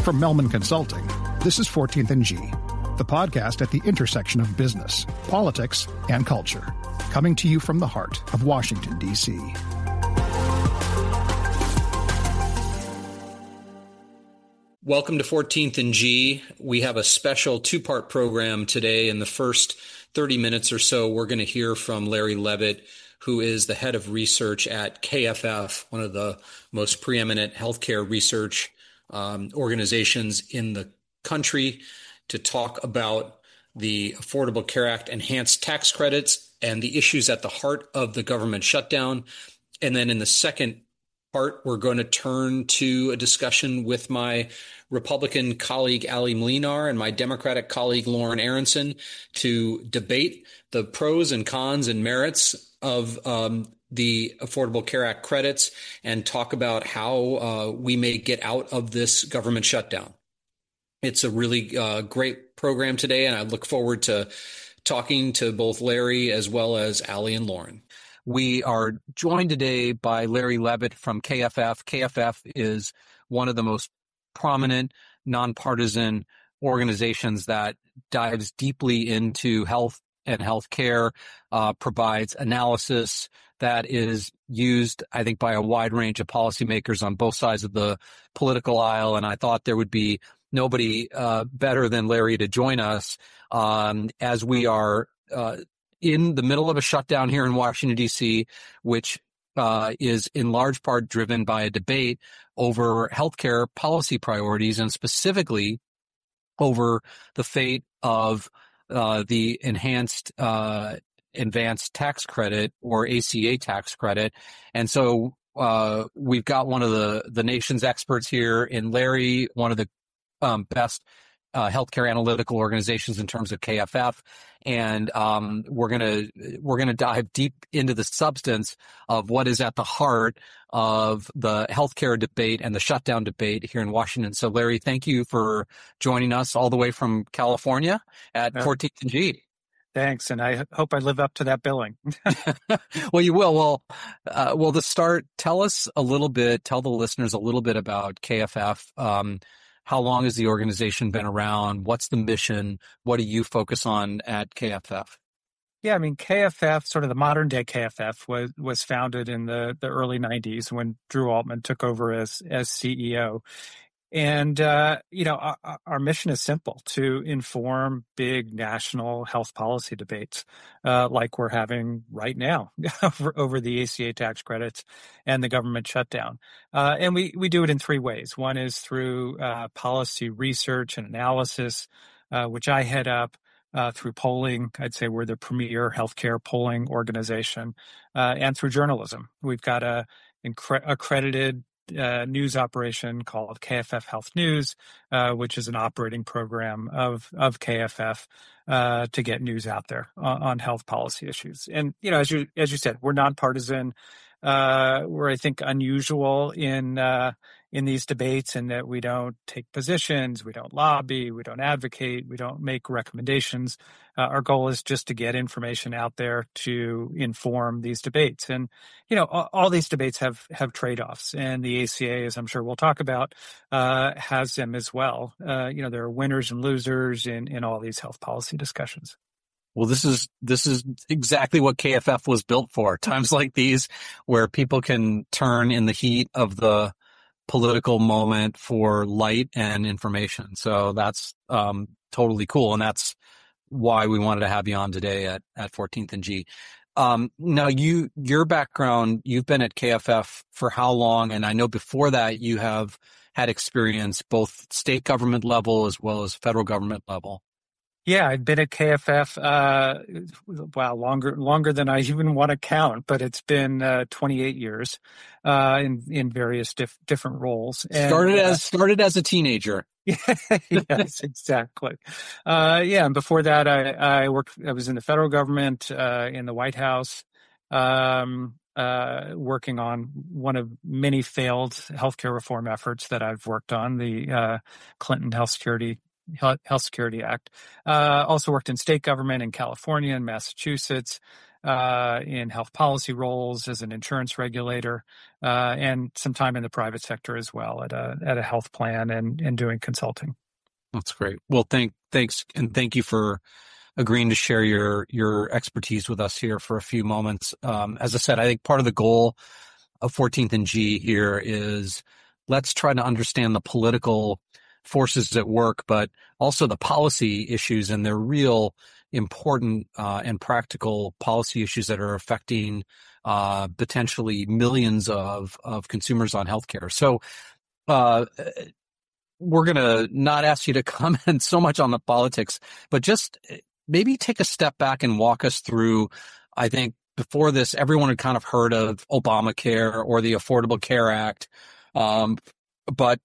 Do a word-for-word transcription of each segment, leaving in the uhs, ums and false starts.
From Melman Consulting, this is fourteenth and G, the podcast at the intersection of business, politics, and culture, coming to you from the heart of Washington, D C Welcome to fourteenth and G. We have a special two-part program today. In the first thirty minutes or so, we're going to hear from Larry Levitt, who is the head of research at K F F, one of the most preeminent healthcare research um, organizations in the country, to talk about the Affordable Care Act enhanced tax credits and the issues at the heart of the government shutdown. And then in the second part, we're going to turn to a discussion with my Republican colleague, Ali Molinar, and my Democratic colleague, Lauren Aronson, to debate the pros and cons and merits of um, the Affordable Care Act credits and talk about how uh, we may get out of this government shutdown. It's a really uh, great program today, and I look forward to talking to both Larry as well as Ali and Lauren. We are joined today by Larry Levitt from K F F. K F F is one of the most prominent, nonpartisan organizations that dives deeply into health and healthcare, uh, provides analysis that is used, I think, by a wide range of policymakers on both sides of the political aisle. And I thought there would be nobody uh, better than Larry to join us um, as we are uh, in the middle of a shutdown here in Washington, D C, which uh, is in large part driven by a debate over healthcare policy priorities and specifically over the fate of uh, the enhanced uh, advanced tax credit or A C A tax credit. And so uh, we've got one of the, the nation's experts here in Larry, one of the um, best Uh, healthcare analytical organizations in terms of K F F, and um, we're gonna we're gonna dive deep into the substance of what is at the heart of the healthcare debate and the shutdown debate here in Washington. So, Larry, thank you for joining us all the way from California at yeah. fourteenth and G. Thanks, and I hope I live up to that billing. Well, you will. Well, uh, well, to start, tell us a little bit, tell the listeners a little bit about K F F. Um, How long has the organization been around? What's the mission? What do you focus on at K F F? Yeah, I mean, K F F, sort of the modern day K F F, was was founded in the, the early nineties when Drew Altman took over as as C E O. And, uh, you know, our, our mission is simple: to inform big national health policy debates uh, like we're having right now over, over the A C A tax credits and the government shutdown. Uh, and we, we do it in three ways. One is through uh, policy research and analysis, uh, which I head up. Uh, through polling. I'd say we're the premier healthcare polling organization, uh, and through journalism. We've got a incre- accredited Uh, news operation called K F F Health News, uh, which is an operating program of of K F F uh, to get news out there on, on health policy issues. And you know, as you as you said, we're nonpartisan. Uh, we're I think unusual in uh, in these debates in that we don't take positions, we don't lobby, we don't advocate, we don't make recommendations. Uh, our goal is just to get information out there to inform these debates. And, you know, all, all these debates have, have trade-offs, and the A C A, as I'm sure we'll talk about, uh, has them as well. Uh, you know, there are winners and losers in, in all these health policy discussions. Well, this is this is exactly what K F F was built for. Times like these where people can turn in the heat of the political moment for light and information. So that's um, totally cool. And that's why we wanted to have you on today at, at fourteenth and G. Um, now, you your background, you've been at K F F for how long? And I know before that you have had experience both state government level as well as federal government level. Yeah, I've been at K F F, uh, wow, longer longer than I even want to count, but it's been uh, twenty-eight years uh, in in various diff- different roles. And, started as uh, started as a teenager. Yes, exactly. Uh, yeah, and before that, I, I worked. I was in the federal government, uh, in the White House, um, uh, working on one of many failed healthcare reform efforts that I've worked on, the uh, Clinton Health Security. Health Security Act. Uh, also worked in state government in California and Massachusetts. uh, in health policy roles as an insurance regulator, uh, and some time in the private sector as well at a at a health plan and, and doing consulting. That's great. Well, thank thanks and thank you for agreeing to share your your expertise with us here for a few moments. Um, as I said, I think part of the goal of fourteenth and G here is let's try to understand the political forces at work, but also the policy issues and the real important uh, and practical policy issues that are affecting uh, potentially millions of, of consumers on healthcare. So uh, we're going to not ask you to comment so much on the politics, but just maybe take a step back and walk us through, I think, before this, everyone had kind of heard of Obamacare or the Affordable Care Act. Um, but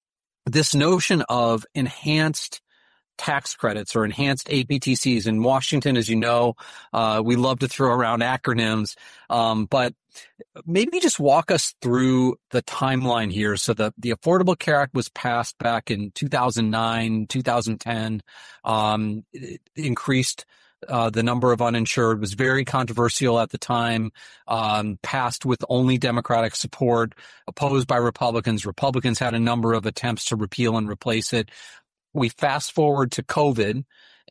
this notion of enhanced tax credits or enhanced A P T Cs in Washington, as you know, uh, we love to throw around acronyms. Um, but maybe just walk us through the timeline here. So the, the Affordable Care Act was passed back in two thousand nine, two thousand ten, um, it increased Uh, the number of uninsured, was very controversial at the time, um, passed with only Democratic support, opposed by Republicans. Republicans had a number of attempts to repeal and replace it. We fast forward to COVID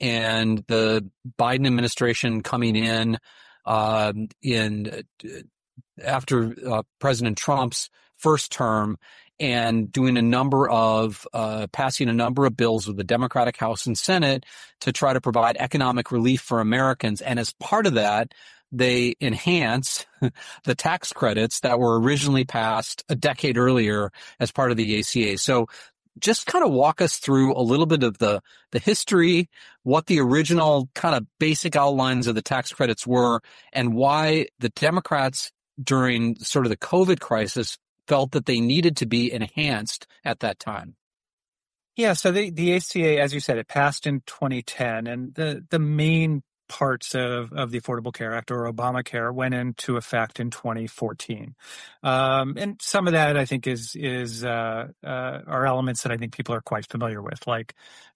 and the Biden administration coming in, uh, in uh, after uh, President Trump's first term, and doing a number of, uh, passing a number of bills with the Democratic House and Senate to try to provide economic relief for Americans. And as part of that, they enhance the tax credits that were originally passed a decade earlier as part of the A C A. So just kind of walk us through a little bit of the, the history, what the original kind of basic outlines of the tax credits were, and why the Democrats during sort of the COVID crisis felt that they needed to be enhanced at that time. Yeah, so the, the A C A, as you said, it passed in twenty ten, and the, the main parts of, of the Affordable Care Act, or Obamacare, went into effect in twenty fourteen. Um, and some of that, I think, is is uh, uh, are elements that I think people are quite familiar with, like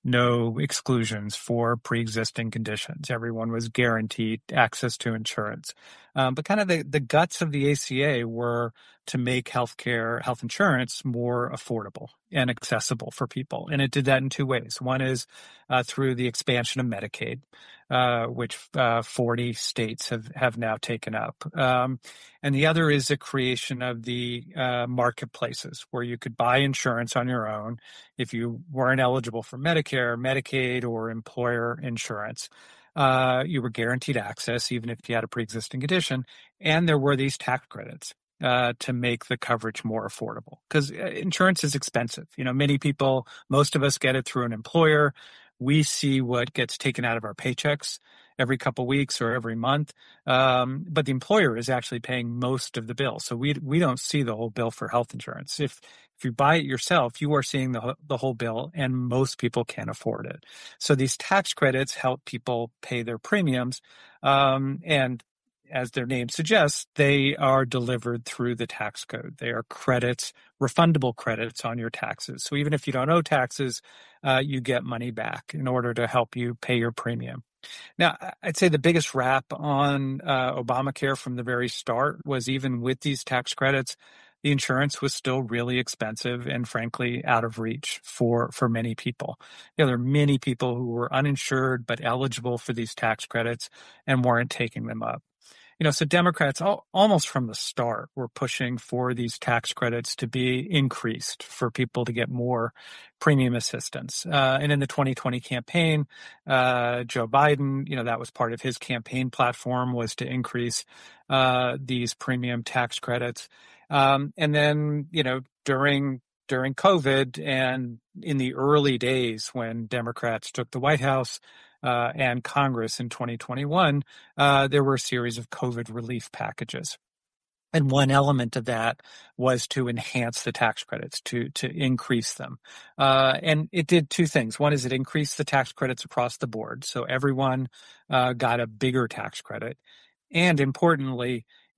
no exclusions for pre-existing conditions. Everyone was guaranteed access to insurance. Um, but kind of the, the guts of the A C A were to make healthcare, health insurance more affordable and accessible for people. And it did that in two ways. One is uh, through the expansion of Medicaid, uh, which uh, forty states have, have now taken up. Um, and the other is the creation of the uh, marketplaces where you could buy insurance on your own if you weren't eligible for Medicare, Medicaid, or employer insurance. Uh, you were guaranteed access even if you had a pre-existing condition, and there were these tax credits uh, to make the coverage more affordable, because insurance is expensive. You know, many people, most of us get it through an employer. We see what gets taken out of our paychecks every couple weeks or every month, um, but the employer is actually paying most of the bill. So we we don't see the whole bill for health insurance. If if you buy it yourself, you are seeing the the whole bill, and most people can't afford it. So these tax credits help people pay their premiums, um, and as their name suggests, they are delivered through the tax code. They are credits, refundable credits on your taxes. So even if you don't owe taxes, uh, you get money back in order to help you pay your premium. Now, I'd say the biggest rap on uh, Obamacare from the very start was, even with these tax credits, the insurance was still really expensive and, frankly, out of reach for, for many people. You know, there are many people who were uninsured but eligible for these tax credits and weren't taking them up. You know, so Democrats all, almost from the start were pushing for these tax credits to be increased for people to get more premium assistance. Uh, and in the twenty twenty campaign, uh, Joe Biden, you know, that was part of his campaign platform, was to increase uh, these premium tax credits. Um, and then, you know, during during COVID and in the early days when Democrats took the White House, Uh, and Congress in twenty twenty-one, uh, there were a series of COVID relief packages. And one element of that was to enhance the tax credits, to to increase them. Uh, and it did two things. One is it increased the tax credits across the board, so everyone uh, got a bigger tax credit. And importantly,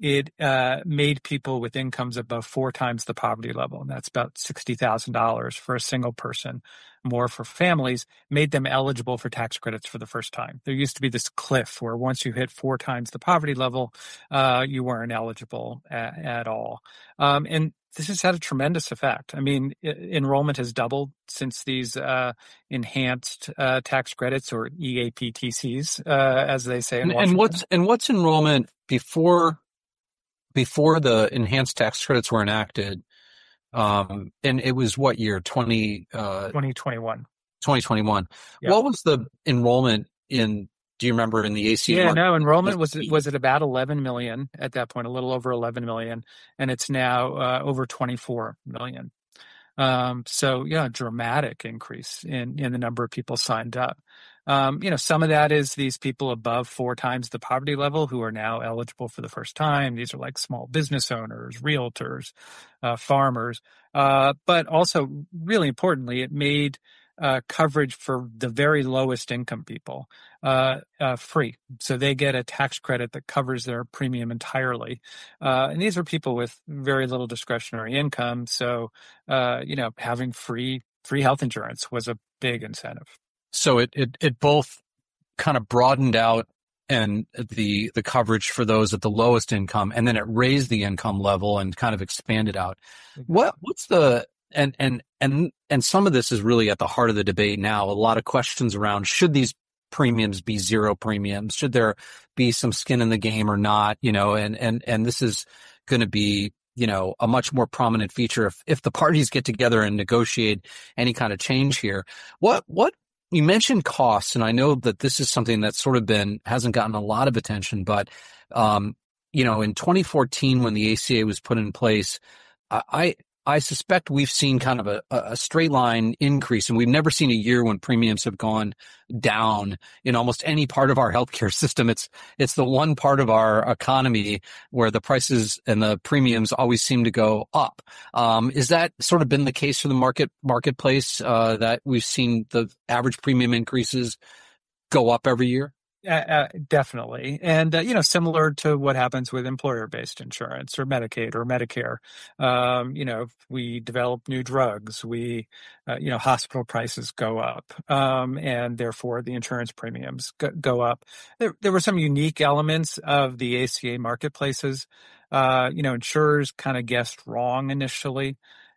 it uh, made people with incomes above four times the poverty level, and that's about sixty thousand dollars for a single person, more for families, made them eligible for tax credits for the first time. There used to be this cliff where once you hit four times the poverty level, uh, you weren't eligible at, at all. Um, and this has had a tremendous effect. I mean, I- enrollment has doubled since these uh, enhanced uh, tax credits, or E A P T Cs, uh, as they say in And, Washington. and what's and what's enrollment before before the enhanced tax credits were enacted? Um, and it was what year? twenty, uh, twenty twenty-one. twenty twenty-one. Yeah. What was the enrollment in? Do you remember in the A C A? Yeah, market? no, enrollment was was at about eleven million at that point, a little over eleven million, and it's now uh, over twenty-four million. Um, so yeah, dramatic increase in, in the number of people signed up. Um, you know, some of that is these people above four times the poverty level who are now eligible for the first time. These are like small business owners, realtors, uh, farmers. Uh, but also really importantly, it made uh, coverage for the very lowest income people uh, uh, free. So they get a tax credit that covers their premium entirely. Uh, and these are people with very little discretionary income. So, uh, you know, having free free health insurance was a big incentive. So it, it, it both kind of broadened out and the, the coverage for those at the lowest income, and then it raised the income level and kind of expanded out. What, what's the, and, and, and, and some of this is really at the heart of the debate now. A lot of questions around, should these premiums be zero premiums? Should there be some skin in the game or not? You know, and, and, and this is going to be, you know, a much more prominent feature if, if the parties get together and negotiate any kind of change here. What, what, You mentioned costs, and I know that this is something that's sort of been, hasn't gotten a lot of attention, but, um, you know, in twenty fourteen, when the A C A was put in place, I, I suspect we've seen kind of a, a straight line increase, and we've never seen a year when premiums have gone down in almost any part of our healthcare system. It's, it's the one part of our economy where the prices and the premiums always seem to go up. Um, is that sort of been the case for the market, marketplace, uh, that we've seen the average premium increases go up every year? Uh, uh, definitely. And, uh, you know, similar to what happens with employer-based insurance or Medicaid or Medicare. Um, you know, if we develop new drugs, we, uh, you know, hospital prices go up, um, and therefore the insurance premiums go, go up. There, there were some unique elements of the A C A marketplaces. Uh, you know, insurers kind of guessed wrong initially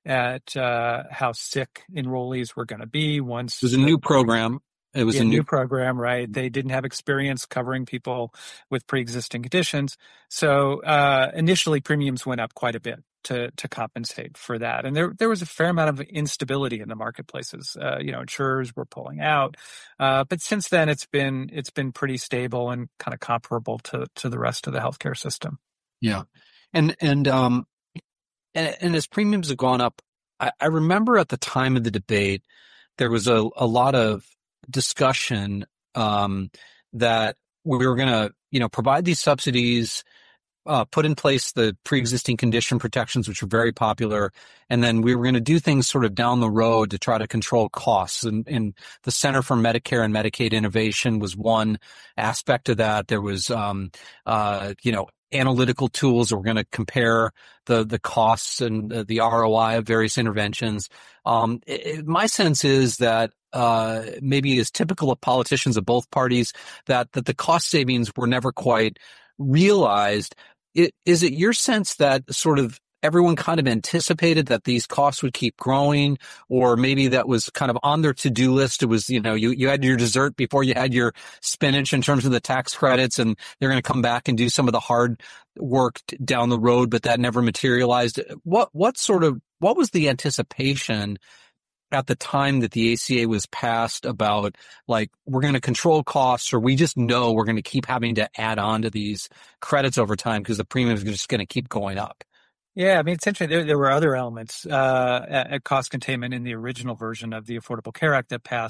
at uh, how sick enrollees were going to be once. It was a new program. It was Yeah, a new, new program, right? They didn't have experience covering people with pre-existing conditions. So uh, initially, premiums went up quite a bit to to compensate for that. And there there was a fair amount of instability in the marketplaces. Uh, you know, insurers were pulling out. Uh, but since then, it's been it's been pretty stable and kind of comparable to to the rest of the healthcare system. yeah. And, and, um, and, and as premiums have gone up, I, I remember at the time of the debate, there was a, a lot of discussion um, that we were going to, you know, provide these subsidies, uh, put in place the pre-existing condition protections, which are very popular, and then we were going to do things sort of down the road to try to control costs. And, and the Center for Medicare and Medicaid Innovation was one aspect of that. There was, um, uh, you know, analytical tools that were going to compare the the costs and the, the R O I of various interventions. Um, it, my sense is that uh, maybe as typical of politicians of both parties, that that the cost savings were never quite realized. It, is it your sense that sort of everyone kind of anticipated that these costs would keep growing, or maybe that was kind of on their to-do list? It was, you know, you, you had your dessert before you had your spinach in terms of the tax credits, and they're going to come back and do some of the hard work down the road, but that never materialized. What, what sort of, what was the anticipation at the time that the A C A was passed about, like, we're going to control costs, or we just know we're going to keep having to add on to these credits over time because the premiums are just going to keep going up? Yeah, I mean, it's interesting. There, there were other elements uh, at, at cost containment in the original version of the Affordable Care Act that passed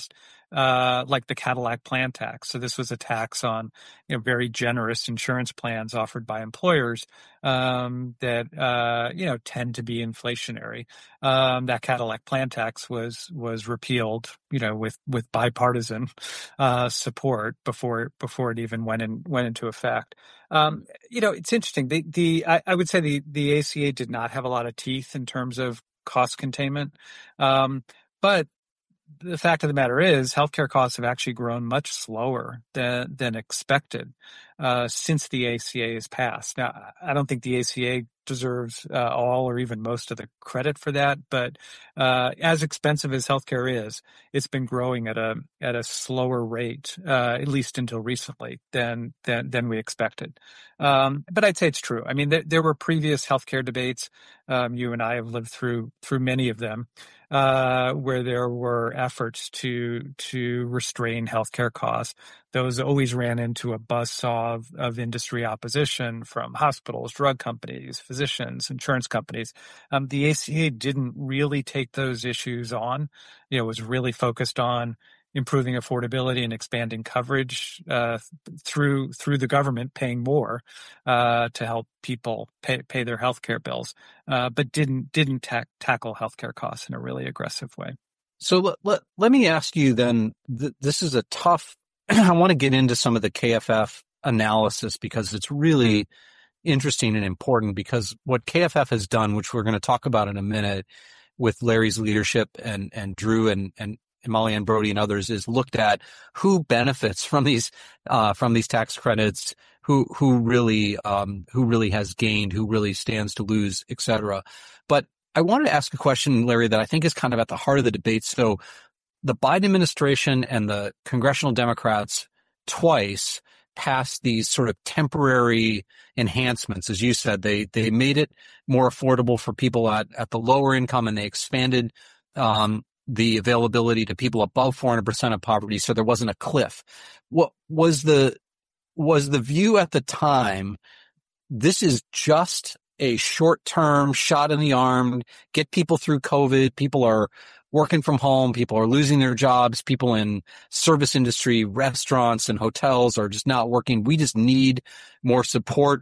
uh, like the Cadillac plan tax. So this was a tax on, you know, very generous insurance plans offered by employers um, that, uh, you know, tend to be inflationary. Um, that Cadillac plan tax was was repealed, you know, with with bipartisan uh, support before before it even went in went into effect. Um, you know, it's interesting. The the I, I would say the the A C A did not have a lot of teeth in terms of cost containment, um, but the fact of the matter is, healthcare costs have actually grown much slower than than expected uh, since the A C A has passed. Now, I don't think the A C A deserves uh, all or even most of the credit for that, but uh, as expensive as healthcare is, it's been growing at a at a slower rate, uh, at least until recently, than than than we expected. Um, but I'd say it's true. I mean, there, there were previous healthcare debates. Um, you and I have lived through through many of them. Uh, where there were efforts to to restrain healthcare costs. Those always ran into a buzzsaw of, of industry opposition from hospitals, drug companies, physicians, insurance companies. Um, the A C A didn't really take those issues on. You know, it was really focused on improving affordability and expanding coverage uh, through through the government paying more uh, to help people pay pay their healthcare bills, uh, but didn't didn't ta- tackle healthcare costs in a really aggressive way. So let let, let me ask you then. Th- this is a tough. I want to get into some of the K F F analysis because it's really interesting and important. Because what K F F has done, which we're going to talk about in a minute, with Larry's leadership and and Drew and and Molly-Ann Brodie and others, is looked at who benefits from these uh, from these tax credits, who who really um, who really has gained, who really stands to lose, et cetera. But I wanted to ask a question, Larry, that I think is kind of at the heart of the debate. So the Biden administration and the congressional Democrats twice passed these sort of temporary enhancements. As you said, they they made it more affordable for people at, at the lower income, and they expanded um, the availability to people above four hundred percent of poverty, so there wasn't a cliff. What was the was the view at the time? This is just a short-term shot in the arm, get people through COVID. People are working from home. People are losing their jobs. People in service industry, restaurants and hotels are just not working. We just need more support.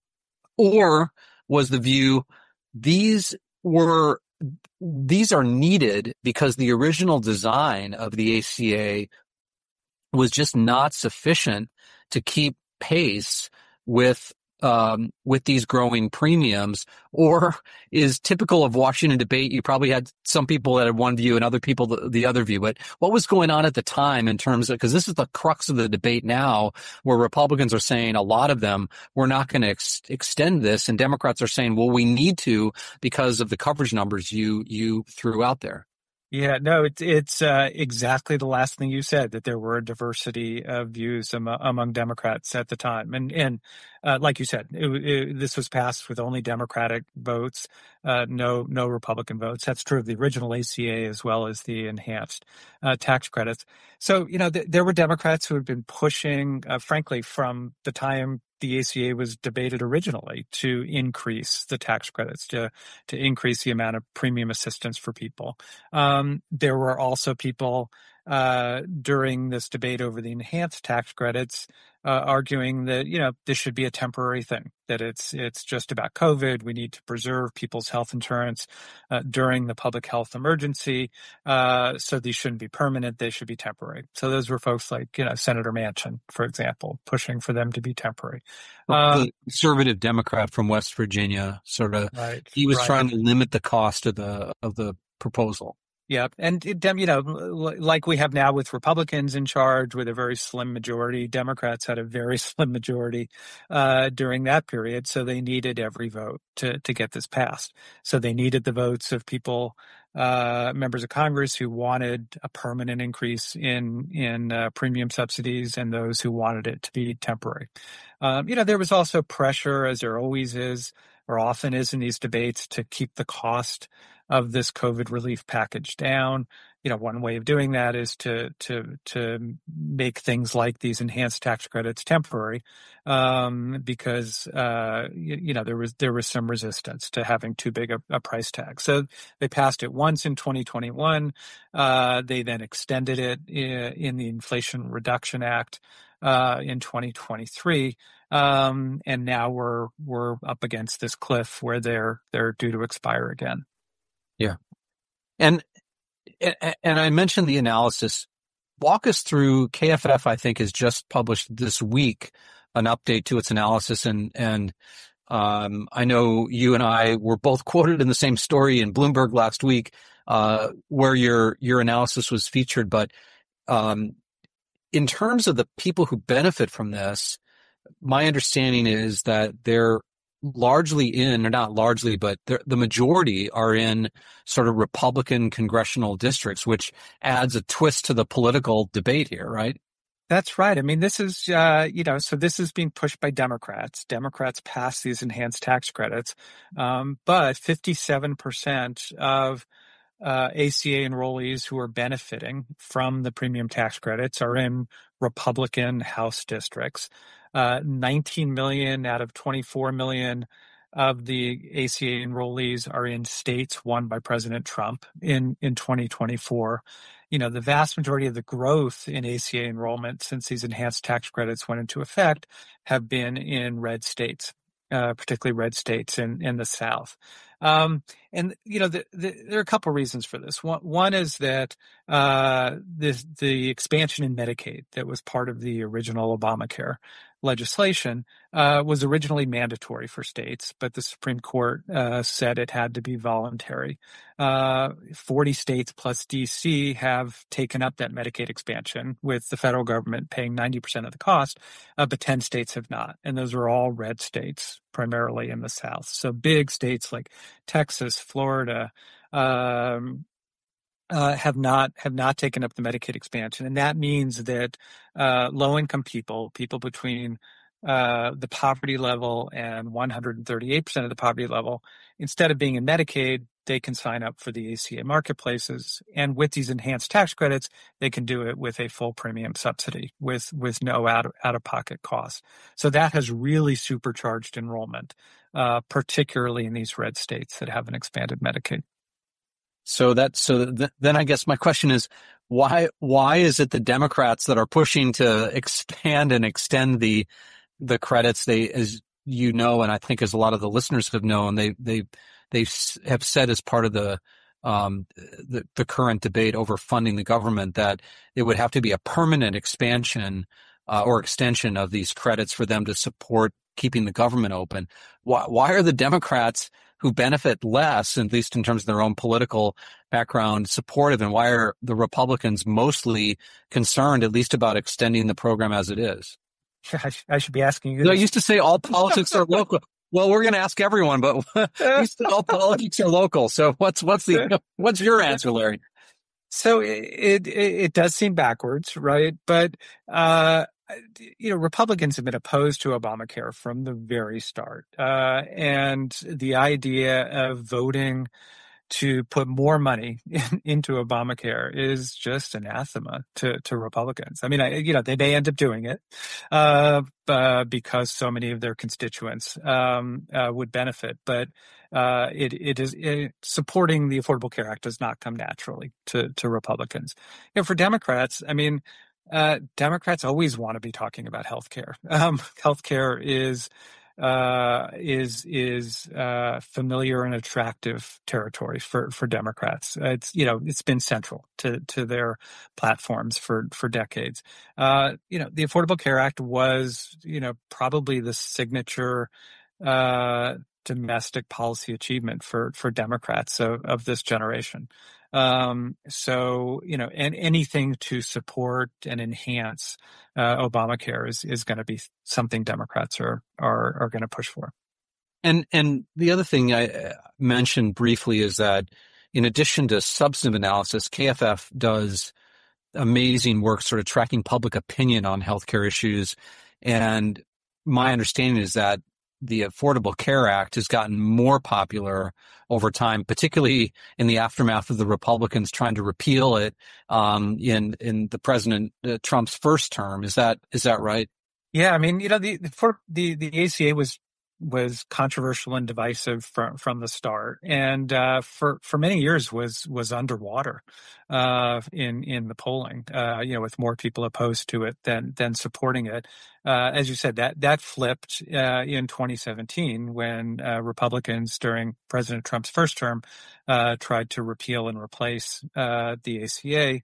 Or was the view these were These are needed because the original design of the A C A was just not sufficient to keep pace with um, with these growing premiums? Or is typical of Washington debate, you probably had some people that had one view and other people the, the other view. But what was going on at the time in terms of, because this is the crux of the debate now, where Republicans are saying, a lot of them, we're not going to ex- extend this, and Democrats are saying, well, we need to because of the coverage numbers you you threw out there. Yeah, no, it's it's uh, exactly the last thing you said, that there were a diversity of views am- among Democrats at the time, and and uh, like you said, it, it, this was passed with only Democratic votes, uh, no no Republican votes. That's true of the original A C A as well as the enhanced uh, tax credits. So you know, th- there were Democrats who had been pushing, uh, frankly, from the time the A C A was debated originally, to increase the tax credits, to to increase the amount of premium assistance for people. Um, there were also people uh, during this debate over the enhanced tax credits uh, arguing that, you know, this should be a temporary thing, that it's it's just about COVID. We need to preserve people's health insurance uh, during the public health emergency. Uh, so these shouldn't be permanent. They should be temporary. So those were folks like, you know, Senator Manchin, for example, pushing for them to be temporary. Um, the conservative Democrat from West Virginia, sort of, right, he was right. trying to limit the cost of the of the proposal. Yeah, and you know, like we have now with Republicans in charge with a very slim majority, Democrats had a very slim majority uh, during that period, so they needed every vote to to get this passed. So they needed the votes of people, uh, members of Congress who wanted a permanent increase in in uh, premium subsidies, and those who wanted it to be temporary. Um, you know, there was also pressure, as there always is, or often is in these debates, to keep the cost of this COVID relief package down. you know, one way of doing that is to to to make things like these enhanced tax credits temporary, um, because uh, you, you know there was there was some resistance to having too big a, a price tag. So they passed it once in twenty twenty-one. Uh, they then extended it in, in the Inflation Reduction Act uh, in twenty twenty-three. Um, and now we're we're up against this cliff where they're they're due to expire again. Yeah, and and I mentioned the analysis. Walk us through. K F F, I think, has just published this week an update to its analysis, and and um, I know you and I were both quoted in the same story in Bloomberg last week, uh, where your your analysis was featured. But um, in terms of the people who benefit from this, my understanding is that they're largely in, or not largely, but the majority are in sort of Republican congressional districts, which adds a twist to the political debate here, right? That's right. I mean, this is, uh, you know, so this is being pushed by Democrats. Democrats pass these enhanced tax credits, um, but fifty-seven percent of Uh, A C A enrollees who are benefiting from the premium tax credits are in Republican House districts. Uh, nineteen million out of twenty-four million of the A C A enrollees are in states won by President Trump in, in twenty twenty-four. You know, the vast majority of the growth in A C A enrollment since these enhanced tax credits went into effect have been in red states, uh, particularly red states in, in the South. Um, and, you know, the, the, there are a couple of reasons for this. One, one is that uh, this, the expansion in Medicaid that was part of the original Obamacare legislation uh, was originally mandatory for states, but the Supreme Court uh, said it had to be voluntary. Uh, forty states plus D C have taken up that Medicaid expansion, with the federal government paying ninety percent of the cost, uh, but ten states have not. And those are all red states, primarily in the South. So big states like Texas, Florida, um, Uh, have not have not taken up the Medicaid expansion, and that means that uh, low-income people, people between uh, the poverty level and one hundred thirty-eight percent of the poverty level, instead of being in Medicaid, they can sign up for the A C A marketplaces, and with these enhanced tax credits, they can do it with a full premium subsidy, with with no out of, out-of-pocket costs. So that has really supercharged enrollment, uh, particularly in these red states that have an expanded Medicaid. So that, so th- then I guess my question is, why, why is it the Democrats that are pushing to expand and extend the, the credits? They, as you know, and I think as a lot of the listeners have known, they, they, they have said as part of the, um, the, the current debate over funding the government that it would have to be a permanent expansion, uh, or extension of these credits for them to support keeping the government open. Why, why are the Democrats who benefit less, at least in terms of their own political background, supportive, and why are the Republicans mostly concerned, at least about extending the program as it is? I, sh- I should be asking you. I used to say all politics are local. Well, we're going to ask everyone, but you said all politics are local. So what's what's the what's your answer, Larry? So it it, it does seem backwards, right? But uh, you know, Republicans have been opposed to Obamacare from the very start, uh, and the idea of voting to put more money in, into Obamacare is just anathema to, to Republicans. I mean, I, you know, they may end up doing it uh, uh, because so many of their constituents um, uh, would benefit, but uh, it, it is it, supporting the Affordable Care Act does not come naturally to, to Republicans. You know, for Democrats, I mean, uh, Democrats always want to be talking about healthcare. Um, healthcare is uh, is is uh, familiar and attractive territory for, for Democrats. It's, you know, it's been central to, to their platforms for, for decades. Uh, you know, the Affordable Care Act was, you know, probably the signature uh, domestic policy achievement for, for Democrats of, of this generation. Um, so, you know, and anything to support and enhance uh, Obamacare is, is going to be something Democrats are, are, are going to push for. And, and the other thing I mentioned briefly is that in addition to substantive analysis, K F F does amazing work sort of tracking public opinion on healthcare issues. And my understanding is that the Affordable Care Act has gotten more popular over time, particularly in the aftermath of the Republicans trying to repeal it um, in in the President uh, Trump's first term. Is that is that right? Yeah, I mean, you know, the for the the A C A was was controversial and divisive from from the start, and uh, for for many years was was underwater uh, in in the polling. Uh, you know, with more people opposed to it than than supporting it. Uh, as you said, that that flipped uh, in twenty seventeen when uh, Republicans during President Trump's first term uh, tried to repeal and replace uh, the A C A.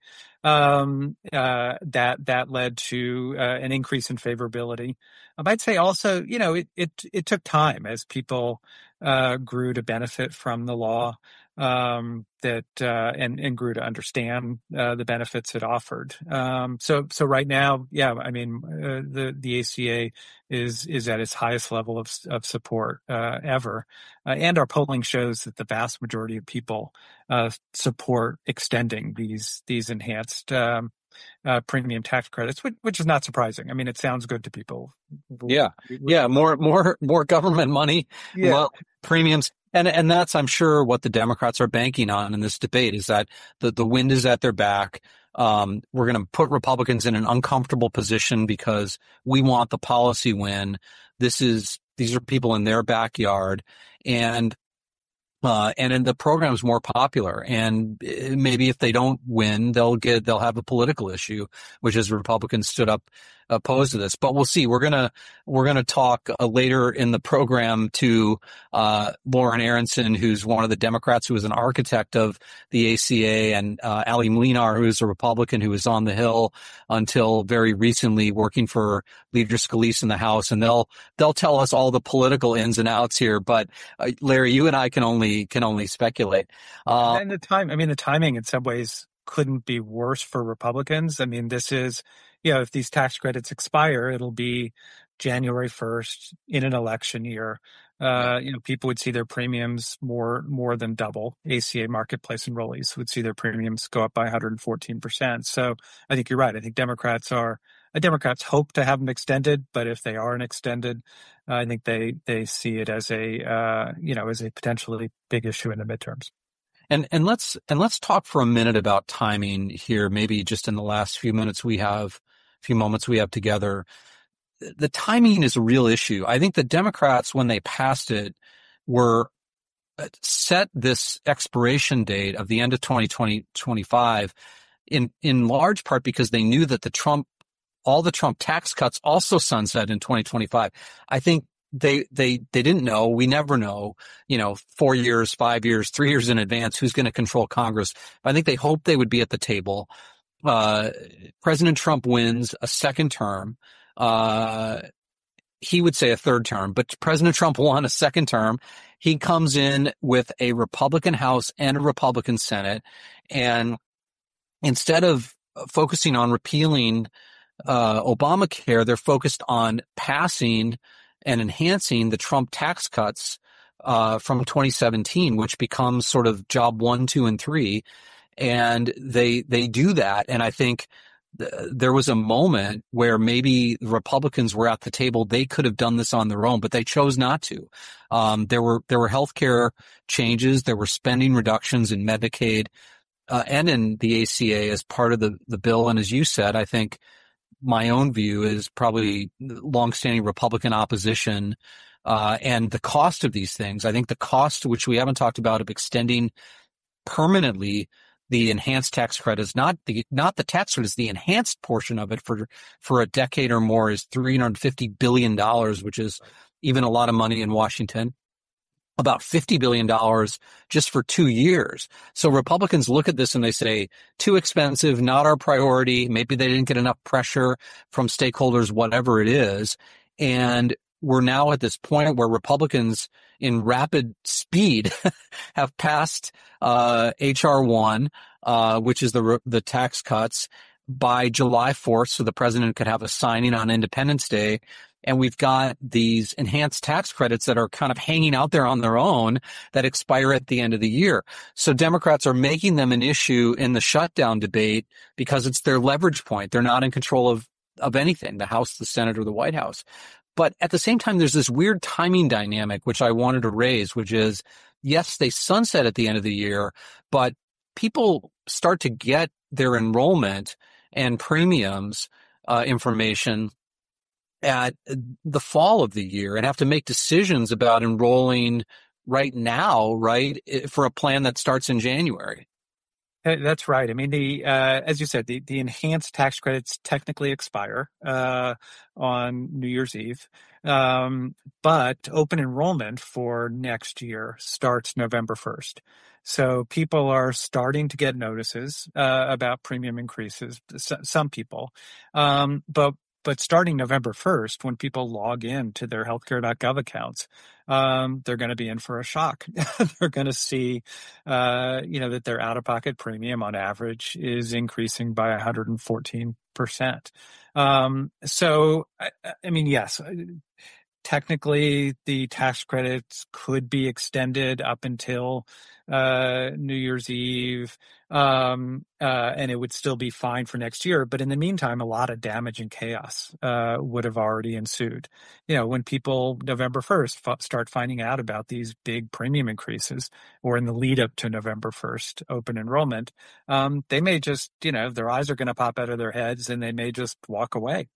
Um, uh, that that led to uh, an increase in favorability. I might say also, you know, it it, it took time as people uh, grew to benefit from the law, um, that uh, and and grew to understand uh, the benefits it offered. Um, so so right now, yeah, I mean, uh, the the A C A is is at its highest level of of support uh, ever, uh, and our polling shows that the vast majority of people uh, support extending these these enhanced um, uh, premium tax credits, which, which is not surprising. I mean, it sounds good to people. Yeah, yeah, more more more government money, yeah. Well, premiums. And and that's, I'm sure, what the Democrats are banking on in this debate, is that the, the wind is at their back. Um, we're going to put Republicans in an uncomfortable position because we want the policy win. This is, these are people in their backyard, and uh, and then the program's more popular. And maybe if they don't win, they'll get, they'll have a political issue, which is Republicans stood up opposed to this. But we'll see. We're gonna we're gonna talk uh, later in the program to uh, Lauren Aronson, who's one of the Democrats who was an architect of the A C A, and uh, Ali Mlinar, who is a Republican who was on the Hill until very recently, working for Leader Scalise in the House, and they'll they'll tell us all the political ins and outs here. But uh, Larry, you and I can only can only speculate. Uh, and the time, I mean, the timing in some ways couldn't be worse for Republicans. I mean, this is, you know, if these tax credits expire, it'll be January first in an election year. Uh, you know, people would see their premiums more, more than double. A C A marketplace enrollees would see their premiums go up by one hundred fourteen percent. So I think you're right. I think Democrats are, uh, Democrats hope to have them extended, but if they aren't extended, uh, I think they, they see it as a, uh, you know, as a potentially big issue in the midterms. And and let's and let's talk for a minute about timing here, maybe just in the last few minutes we have, few moments we have together. The timing is a real issue. I think the Democrats, when they passed it, were set this expiration date of the end of twenty twenty-five in in large part because they knew that the Trump, all the Trump tax cuts also sunset in twenty twenty-five. I think They, they, they didn't know. We never know, you know, four years, five years, three years in advance, who's going to control Congress. But I think they hoped they would be at the table. Uh, President Trump wins a second term. Uh, he would say a third term, but President Trump won a second term. He comes in with a Republican House and a Republican Senate. And instead of focusing on repealing, uh, Obamacare, they're focused on passing and enhancing the Trump tax cuts uh, from twenty seventeen, which becomes sort of job one, two, and three. And they they do that. And I think th- there was a moment where maybe the Republicans were at the table. They could have done this on their own, but they chose not to. Um, there were there were healthcare changes. There were spending reductions in Medicaid uh, and in the A C A as part of the, the bill. And as you said, I think my own view is probably longstanding Republican opposition uh, and the cost of these things. I think the cost, which we haven't talked about, of extending permanently the enhanced tax credits, not the not the tax credits, the enhanced portion of it for for a decade or more, is three hundred fifty billion dollars, which is even a lot of money in Washington. About fifty billion dollars just for two years. So Republicans look at this and they say, too expensive, not our priority. Maybe they didn't get enough pressure from stakeholders, whatever it is. And we're now at this point where Republicans in rapid speed have passed uh H R one, uh which is the the tax cuts, by July fourth, so the president could have a signing on Independence Day. And we've got these enhanced tax credits that are kind of hanging out there on their own that expire at the end of the year. So Democrats are making them an issue in the shutdown debate because it's their leverage point. They're not in control of, of anything, the House, the Senate, or the White House. But at the same time, there's this weird timing dynamic, which I wanted to raise, which is, yes, they sunset at the end of the year, but people start to get their enrollment and premiums uh, information at the fall of the year and have to make decisions about enrolling right now, right, for a plan that starts in January. That's right. I mean, the uh, as you said, the, the enhanced tax credits technically expire uh, on New Year's Eve, um, but open enrollment for next year starts November first. So people are starting to get notices uh, about premium increases. Some people, um, but but starting November first, when people log in to their healthcare dot gov accounts, um, they're going to be in for a shock. They're going to see, uh, you know, that their out-of-pocket premium on average is increasing by one hundred fourteen percent. Um, so, I, I mean, yes, technically the tax credits could be extended up until uh, New Year's Eve, um, uh, and it would still be fine for next year. But in the meantime, a lot of damage and chaos uh, would have already ensued. You know, when people November first f- start finding out about these big premium increases, or in the lead up to November first open enrollment, um, they may just, you know, their eyes are going to pop out of their heads and they may just walk away.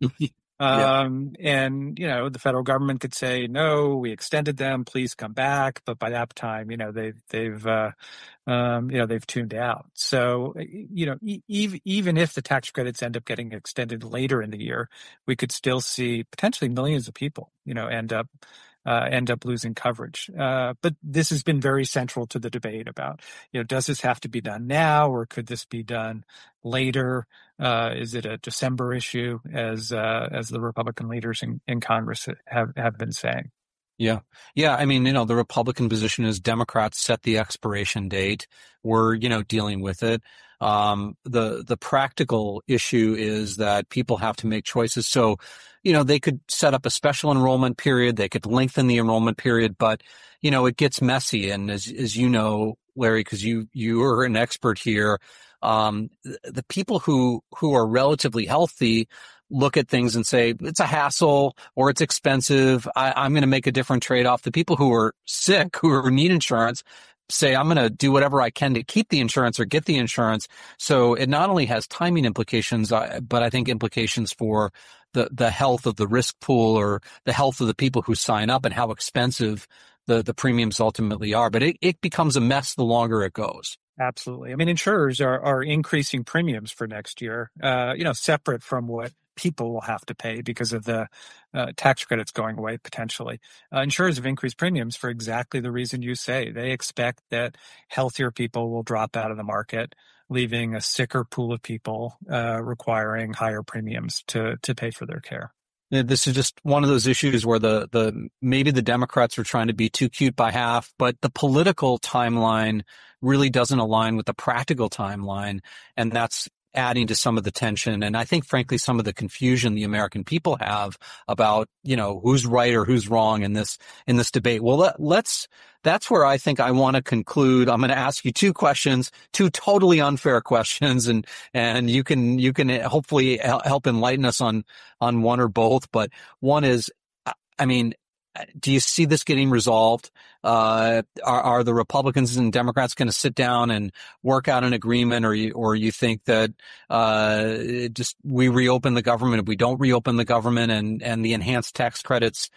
Um, yeah. And, you know, the federal government could say, no, we extended them, please come back. But by that time, you know, they've, they've, uh, um, you know, they've tuned out. So, you know, e- even if the tax credits end up getting extended later in the year, we could still see potentially millions of people, you know, end up, uh, end up losing coverage. Uh, but this has been very central to the debate about, you know, does this have to be done now or could this be done later? Uh, is it a December issue, as uh, as the Republican leaders in, in Congress have, have been saying? Yeah. Yeah. I mean, you know, the Republican position is Democrats set the expiration date. We're, you know, dealing with it. Um, the, the practical issue is that people have to make choices. So, you know, they could set up a special enrollment period. They could lengthen the enrollment period, but, you know, it gets messy. And as, as you know, Larry, because you, you are an expert here, um, the people who, who are relatively healthy look at things and say, it's a hassle or it's expensive. I, I'm going to make a different trade-off. The people who are sick, who are, need insurance, say, I'm going to do whatever I can to keep the insurance or get the insurance. So it not only has timing implications, but I think implications for the, the health of the risk pool or the health of the people who sign up and how expensive the, the premiums ultimately are. But it, it becomes a mess the longer it goes. Absolutely. I mean, insurers are, are increasing premiums for next year, uh, you know, separate from what people will have to pay because of the uh, tax credits going away potentially. Uh, insurers have increased premiums for exactly the reason you say. They expect that healthier people will drop out of the market, leaving a sicker pool of people uh, requiring higher premiums to to pay for their care. This is just one of those issues where the, the, maybe the Democrats are trying to be too cute by half, but the political timeline really doesn't align with the practical timeline. And that's adding to some of the tension. And I think, frankly, some of the confusion the American people have about, you know, who's right or who's wrong in this, in this debate. Well, let, let's, that's where I think I want to conclude. I'm going to ask you two questions, two totally unfair questions, and, and you can, you can hopefully help enlighten us on, on one or both. But one is, I mean, do you see this getting resolved? Uh, are, are the Republicans and Democrats going to sit down and work out an agreement, or you, or you think that, uh, just we reopen the government, if we don't reopen the government and, and the enhanced tax credits,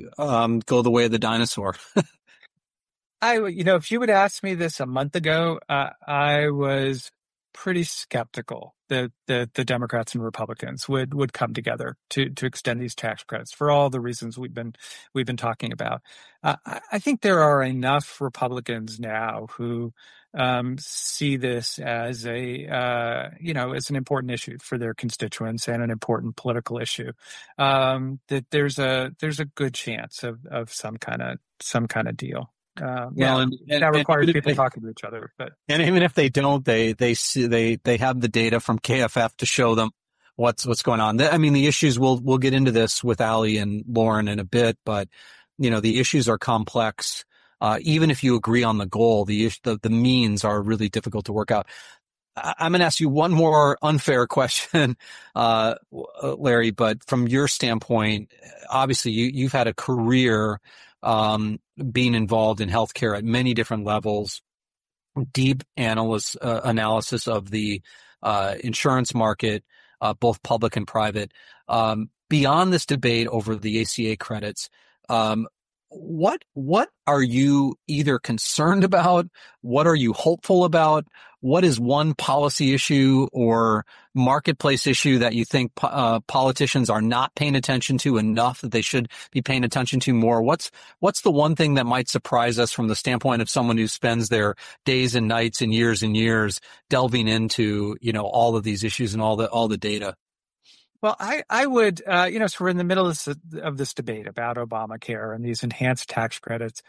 um, go the way of the dinosaur? I, you know, if you would ask me this a month ago, uh, I was pretty skeptical that the, the Democrats and Republicans would, would come together to, to extend these tax credits for all the reasons we've been we've been talking about. Uh, I think there are enough Republicans now who um, see this as a uh, you know as an important issue for their constituents and an important political issue, um, that there's a there's a good chance of, of some kind of some kind of deal. Uh, well, and, and that requires and people they, talking to each other. But and even if they don't, they they see they they have the data from K F F to show them what's what's going on. I mean, the issues we'll we'll get into this with Ali and Lauren in a bit, but you know, the issues are complex. Uh, even if you agree on the goal, the the the means are really difficult to work out. I'm going to ask you one more unfair question, uh, Larry, but from your standpoint, obviously you, you've had a career, um, being involved in healthcare at many different levels, deep analysis, uh, analysis of the, uh, insurance market, uh, both public and private. Um, beyond this debate over the A C A credits, um, What what are you either concerned about? What are you hopeful about? What is one policy issue or marketplace issue that you think uh, politicians are not paying attention to enough that they should be paying attention to more? What's what's the one thing that might surprise us from the standpoint of someone who spends their days and nights and years and years delving into, you know, all of these issues and all the all the data? Well, I, I would, uh, you know, so we're in the middle of this, of this debate about Obamacare and these enhanced tax credits,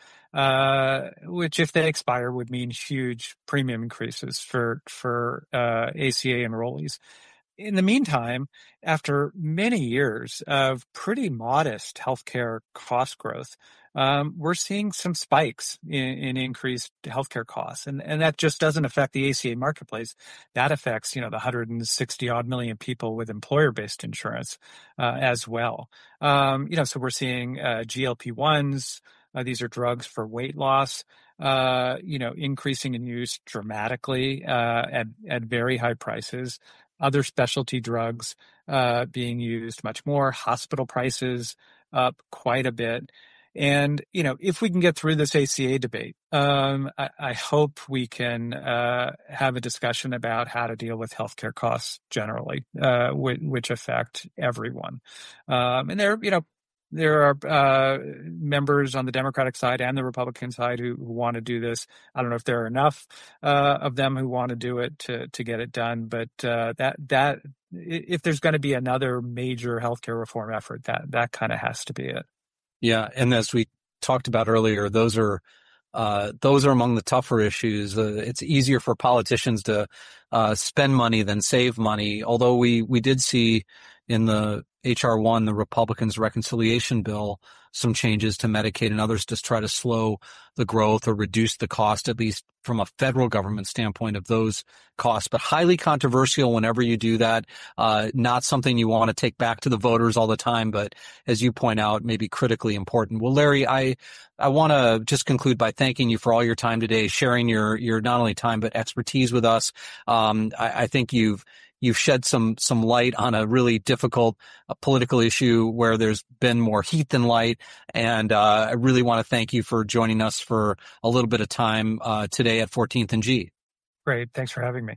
uh, which if they expire would mean huge premium increases for, for, uh, A C A enrollees. In the meantime, after many years of pretty modest healthcare cost growth, um, we're seeing some spikes in, in increased healthcare costs, and and that just doesn't affect the A C A marketplace. That affects, you know, the one hundred sixty odd million people with employer-based insurance uh, as well. Um, you know, so we're seeing uh, G L P ones. Uh, these are drugs for weight loss. Uh, you know, increasing in use dramatically uh, at at very high prices. Other specialty drugs uh, being used much more, hospital prices up quite a bit. And, you know, if we can get through this A C A debate, um, I, I hope we can uh, have a discussion about how to deal with healthcare costs generally, uh, which, which affect everyone. Um, and there, you know, There are uh, members on the Democratic side and the Republican side who, who want to do this. I don't know if there are enough uh, of them who want to do it to to get it done, but uh, that that if there's going to be another major healthcare reform effort, that that kind of has to be it. Yeah, and as we talked about earlier, those are uh, those are among the tougher issues. Uh, it's easier for politicians to uh, spend money than save money. Although we we did see in the H R one, the Republicans' reconciliation bill, some changes to Medicaid and others to try to slow the growth or reduce the cost, at least from a federal government standpoint, of those costs. But highly controversial whenever you do that. Uh, not something you want to take back to the voters all the time, but as you point out, maybe critically important. Well, Larry, I I want to just conclude by thanking you for all your time today, sharing your your not only time but expertise with us. Um, I, I think you've You've shed some some light on a really difficult uh, political issue where there's been more heat than light. And uh, I really want to thank you for joining us for a little bit of time uh, today at fourteenth and G. Great. Thanks for having me.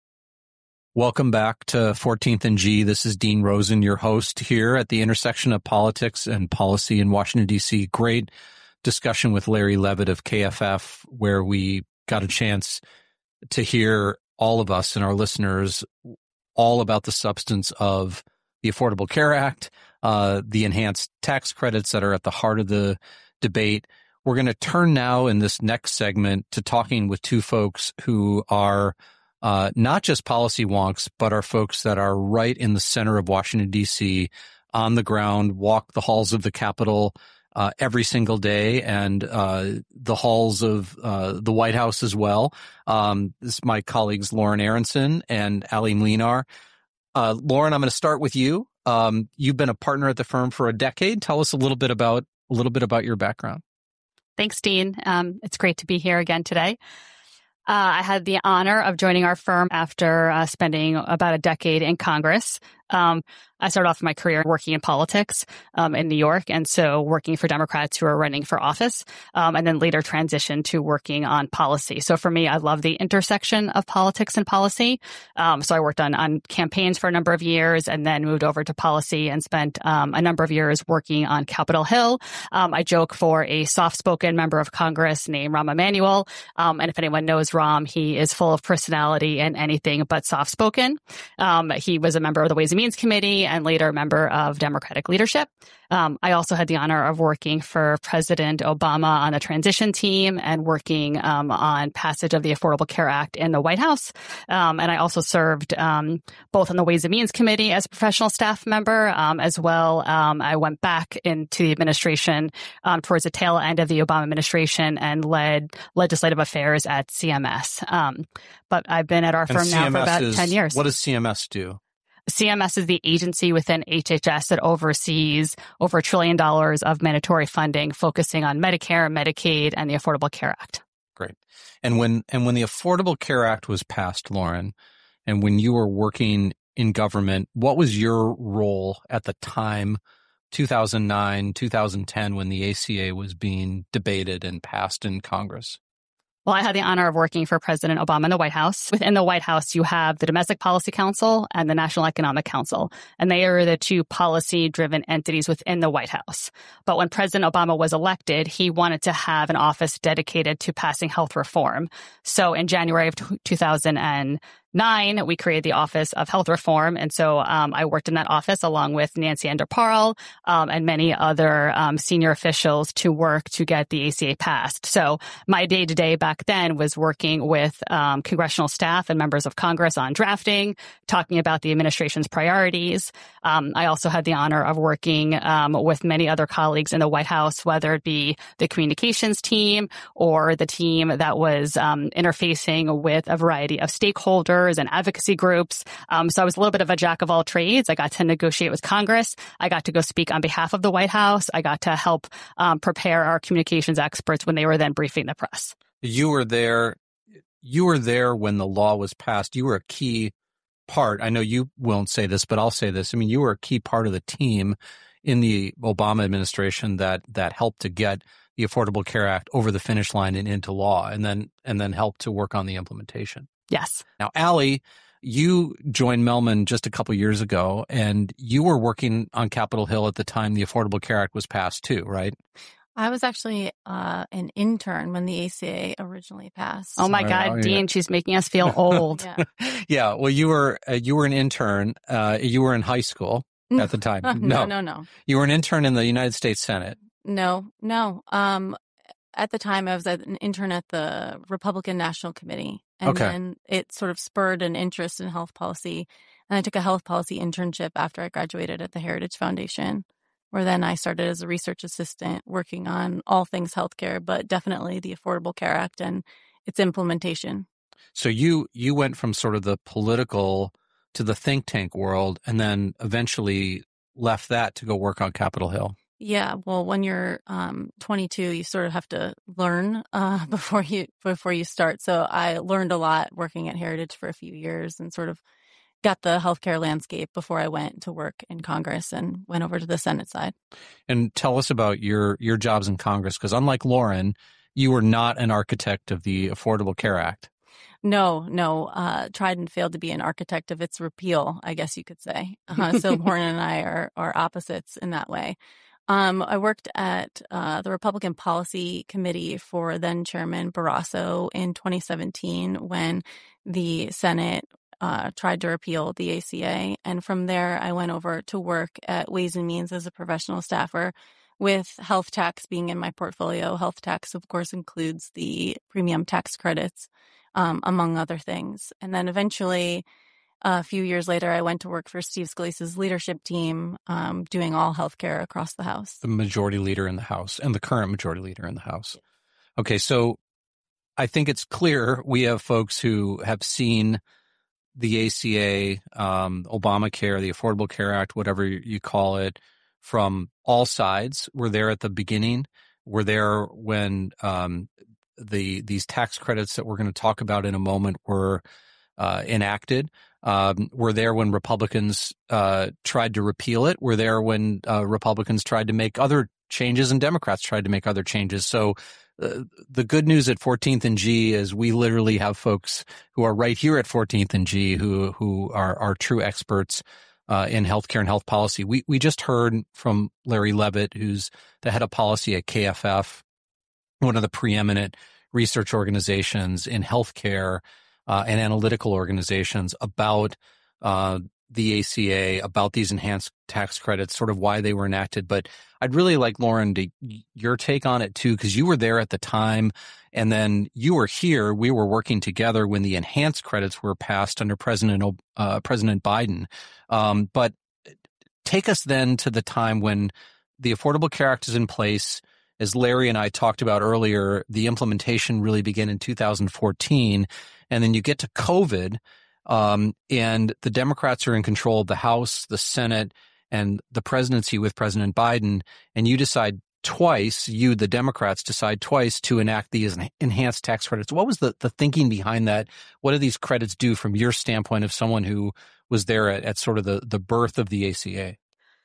Welcome back to fourteenth and G. This is Dean Rosen, your host here at the intersection of politics and policy in Washington, D C. Great discussion with Larry Levitt of K F F, where we got a chance to hear all of us and our listeners all about the substance of the Affordable Care Act, uh, the enhanced tax credits that are at the heart of the debate. We're going to turn now in this next segment to talking with two folks who are uh, not just policy wonks, but are folks that are right in the center of Washington, D C, on the ground, walk the halls of the Capitol uh, every single day, and uh, the halls of uh, the White House as well. Um, this is my colleagues Lauren Aronson and Ali Mlinar. Uh, Lauren, I'm going to start with you. Um, you've been a partner at the firm for a decade. Tell us a little bit about a little bit about your background. Thanks, Dean. Um, it's great to be here again today. Uh, I had the honor of joining our firm after uh, spending about a decade in Congress. Um, I started off my career working in politics um, in New York, and so working for Democrats who are running for office, um, and then later transitioned to working on policy. So for me, I love the intersection of politics and policy. Um, so I worked on, on campaigns for a number of years and then moved over to policy and spent um, a number of years working on Capitol Hill. Um, I joke for a soft-spoken member of Congress named Rahm Emanuel. Um, and if anyone knows Rahm, he is full of personality and anything but soft-spoken. Um, he was a member of the Ways and and Means Committee and later a member of Democratic leadership. Um, I also had the honor of working for President Obama on the transition team and working um, on passage of the Affordable Care Act in the White House. Um, and I also served um, both on the Ways and Means Committee as a professional staff member, um, as well. Um, I went back into the administration um, towards the tail end of the Obama administration and led legislative affairs at C M S. Um, but I've been at our firm now for about is, ten years. What does C M S do? C M S is the agency within H H S that oversees over a trillion dollars of mandatory funding, focusing on Medicare, Medicaid, and the Affordable Care Act. Great. And when and when the Affordable Care Act was passed, Lauren, and when you were working in government, what was your role at the time, two thousand nine, two thousand ten, when the A C A was being debated and passed in Congress? Well, I had the honor of working for President Obama in the White House. Within the White House, you have the Domestic Policy Council and the National Economic Council, and they are the two policy-driven entities within the White House. But when President Obama was elected, he wanted to have an office dedicated to passing health reform. So in January of two thousand nine, we created the Office of Health Reform. And so um, I worked in that office along with Nancy Ender-Parle um, and many other um, senior officials to work to get the A C A passed. So my day-to-day back then was working with um, congressional staff and members of Congress on drafting, talking about the administration's priorities. Um, I also had the honor of working um, with many other colleagues in the White House, whether it be the communications team or the team that was um, interfacing with a variety of stakeholders and advocacy groups. Um, so I was a little bit of a jack of all trades. I got to negotiate with Congress. I got to go speak on behalf of the White House. I got to help um, prepare our communications experts when they were then briefing the press. You were there. You were there when the law was passed. You were a key part. I know you won't say this, but I'll say this. I mean, you were a key part of the team in the Obama administration that that helped to get the Affordable Care Act over the finish line and into law, and then and then helped to work on the implementation. Yes. Now, Allie, you joined Mellman just a couple years ago, and you were working on Capitol Hill at the time the Affordable Care Act was passed too, right? I was actually uh, an intern when the A C A originally passed. Oh my Right. God, Oh, yeah. Dean, she's making us feel old. Yeah. Yeah. Well, you were uh, you were an intern. Uh, you were in high school at the time. no, no, no. You were an intern in the United States Senate. No, no. Um, at the time, I was an intern at the Republican National Committee. And Okay. then it sort of spurred an interest in health policy. And I took a health policy internship after I graduated at the Heritage Foundation, where then I started as a research assistant working on all things healthcare, but definitely the Affordable Care Act and its implementation. So you you went from sort of the political to the think tank world, and then eventually left that to go work on Capitol Hill. Yeah, well, when you're um, twenty-two, you sort of have to learn uh, before you before you start. So I learned a lot working at Heritage for a few years and sort of got the healthcare landscape before I went to work in Congress and went over to the Senate side. And tell us about your your jobs in Congress, because unlike Lauren, you were not an architect of the Affordable Care Act. No, no, uh, tried and failed to be an architect of its repeal, I guess you could say. Uh, so Lauren and I are are opposites in that way. Um, I worked at uh, the Republican Policy Committee for then Chairman Barrasso in twenty seventeen when the Senate uh, tried to repeal the A C A. And from there, I went over to work at Ways and Means as a professional staffer, with health tax being in my portfolio. Health tax, of course, includes the premium tax credits, um, among other things. And then eventually, a few years later, I went to work for Steve Scalise's leadership team, um, doing all healthcare across the House. The majority leader in the House and the current majority leader in the House. Okay, so I think it's clear we have folks who have seen the A C A, um, Obamacare, the Affordable Care Act, whatever you call it, from all sides. We're there at the beginning. We're there when um, the these tax credits that we're going to talk about in a moment were uh, enacted. Um, we're there when Republicans uh, tried to repeal it. We're there when uh, Republicans tried to make other changes and Democrats tried to make other changes. So uh, the good news at fourteenth and G is we literally have folks who are right here at fourteenth and G who who are, are true experts uh, in healthcare and health policy. We we just heard from Larry Levitt, who's the head of policy at K F F, one of the preeminent research organizations in healthcare Uh, and analytical organizations, about uh, the A C A, about these enhanced tax credits, sort of why they were enacted. But I'd really like, Lauren, to your take on it too, because you were there at the time, and then you were here. We were working together when the enhanced credits were passed under President uh, President Biden. Um, but take us then to the time when the Affordable Care Act is in place. As Larry and I talked about earlier, the implementation really began in two thousand fourteen, and then you get to COVID. Um, and the Democrats are in control of the House, the Senate, and the presidency with President Biden. And you decide twice, you, the Democrats, decide twice to enact these enhanced tax credits. What was the, the thinking behind that? What do these credits do from your standpoint of someone who was there at, at sort of the, the birth of the A C A?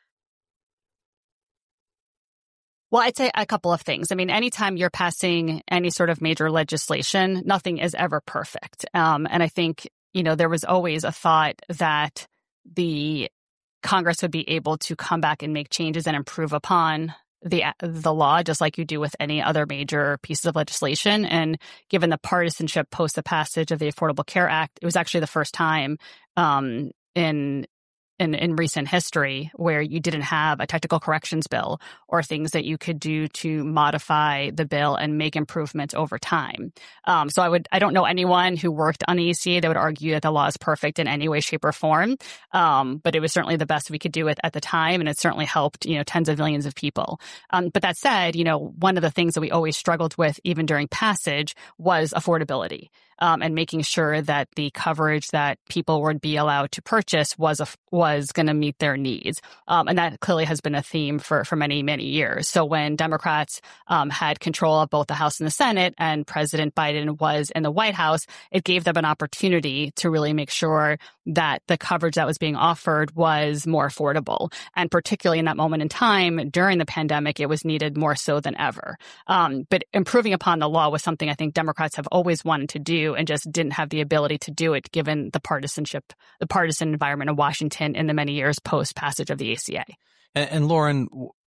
Well, I'd say a couple of things. I mean, anytime you're passing any sort of major legislation, nothing is ever perfect. Um, and I think you know, there was always a thought that the Congress would be able to come back and make changes and improve upon the the law, just like you do with any other major pieces of legislation. And given the partisanship post the passage of the Affordable Care Act, it was actually the first time um, in In, in recent history where you didn't have a technical corrections bill or things that you could do to modify the bill and make improvements over time. Um, so I would, I don't know anyone who worked on the A C A that would argue that the law is perfect in any way, shape, or form. Um, but it was certainly the best we could do it at the time, and it certainly helped, you know, tens of millions of people. Um, but that said, you know, one of the things that we always struggled with, even during passage, was affordability. Um, and making sure that the coverage that people would be allowed to purchase was a, was going to meet their needs. Um, and that clearly has been a theme for, for many, many years. So when Democrats um, had control of both the House and the Senate, and President Biden was in the White House, it gave them an opportunity to really make sure that the coverage that was being offered was more affordable. And particularly in that moment in time during the pandemic, it was needed more so than ever. Um, but improving upon the law was something I think Democrats have always wanted to do, and just didn't have the ability to do it given the partisanship, the partisan environment of Washington in the many years post passage of the A C A. And, and Lauren,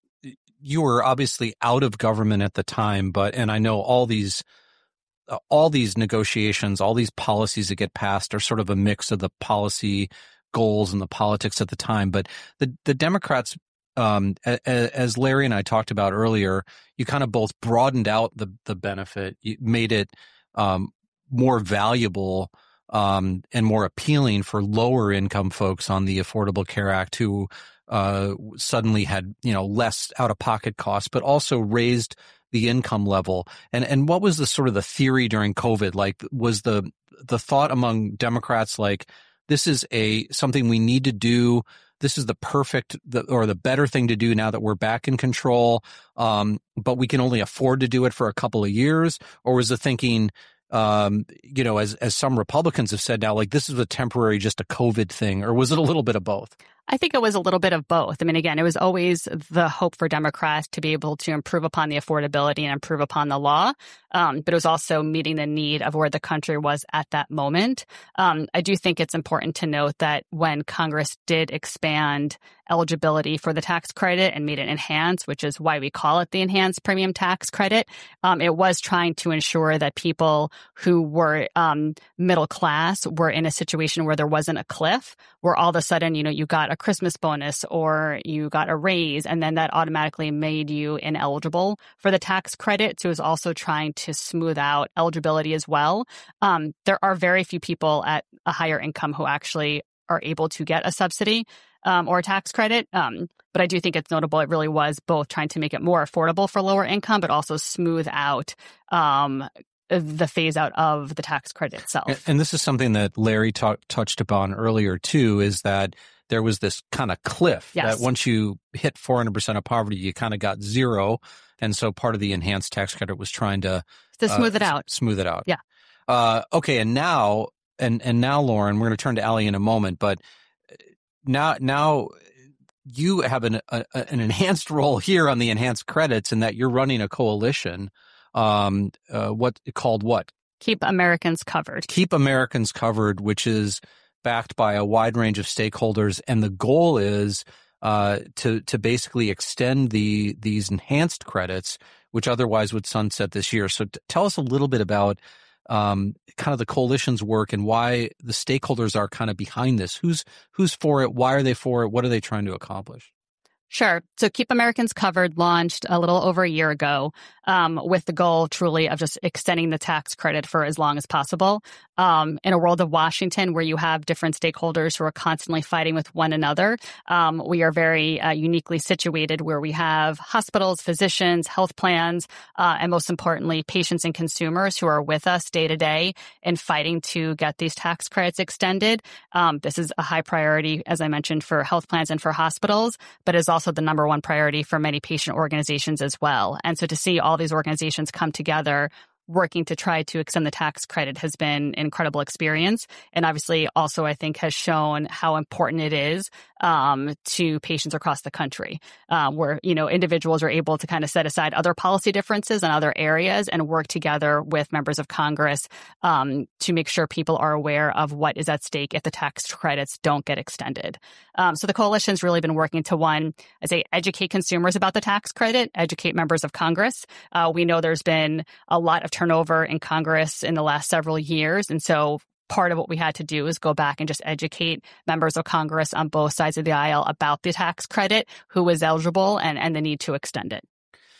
you were obviously out of government at the time, but, and I know all these, uh, all these negotiations, all these policies that get passed are sort of a mix of the policy goals and the politics at the time. But the, the Democrats, um, as Larry and I talked about earlier, you kind of both broadened out the, the benefit, you made it, um, more valuable um, and more appealing for lower income folks on the Affordable Care Act who uh, suddenly had, you know, less out of pocket costs, but also raised the income level. And and what was the sort of the theory during COVID? Like, was the the thought among Democrats like, this is a something we need to do? This is the perfect the, or the better thing to do now that we're back in control, um, but we can only afford to do it for a couple of years? Or was the thinking, Um, you know, as, as some Republicans have said now, like this is a temporary, just a COVID thing, or was it a little bit of both? I think it was a little bit of both. I mean, again, it was always the hope for Democrats to be able to improve upon the affordability and improve upon the law. Um, but it was also meeting the need of where the country was at that moment. Um, I do think it's important to note that when Congress did expand eligibility for the tax credit and made it enhanced, which is why we call it the enhanced premium tax credit, um, it was trying to ensure that people who were um, middle class were in a situation where there wasn't a cliff, where all of a sudden, you know, you got a Christmas bonus or you got a raise, and then that automatically made you ineligible for the tax credit. So it was also trying to smooth out eligibility as well. Um, there are very few people at a higher income who actually are able to get a subsidy um, or a tax credit. Um, but I do think it's notable. It really was both trying to make it more affordable for lower income, but also smooth out um, the phase out of the tax credit itself. And, and this is something that Larry ta- touched upon earlier too, is that there was this kind of cliff yes. that once you hit four hundred percent of poverty, you kind of got zero. And so part of the enhanced tax credit was trying to to smooth uh, it out. Smooth it out. Yeah. Uh, okay. And now, and, and now, Lauren, we're going to turn to Allie in a moment, but now, now you have an, a, an enhanced role here on the enhanced credits in that you're running a coalition, um, uh, what called what? Keep Americans Covered. Keep Americans Covered, which is backed by a wide range of stakeholders. And the goal is, uh, to, to basically extend the, these enhanced credits, which otherwise would sunset this year. So t- tell us a little bit about, um, kind of the coalition's work and why the stakeholders are kind of behind this. Who's who's for it? Why are they for it? What are they trying to accomplish? Sure. So Keep Americans Covered launched a little over a year ago um, with the goal truly of just extending the tax credit for as long as possible. Um, in a world of Washington where you have different stakeholders who are constantly fighting with one another, um, we are very uh, uniquely situated where we have hospitals, physicians, health plans, uh, and most importantly, patients and consumers who are with us day to day in fighting to get these tax credits extended. Um, this is a high priority, as I mentioned, for health plans and for hospitals, but is also also the number one priority for many patient organizations as well. And so to see all these organizations come together working to try to extend the tax credit has been an incredible experience. And obviously also, I think, has shown how important it is um, to patients across the country, um, where, you know, individuals are able to kind of set aside other policy differences in other areas and work together with members of Congress um, to make sure people are aware of what is at stake if the tax credits don't get extended. Um, so the coalition's really been working to, one, I say, educate consumers about the tax credit, educate members of Congress. Uh, we know there's been a lot of turnover in Congress in the last several years. And so part of what we had to do is go back and just educate members of Congress on both sides of the aisle about the tax credit, who is eligible, and, and the need to extend it.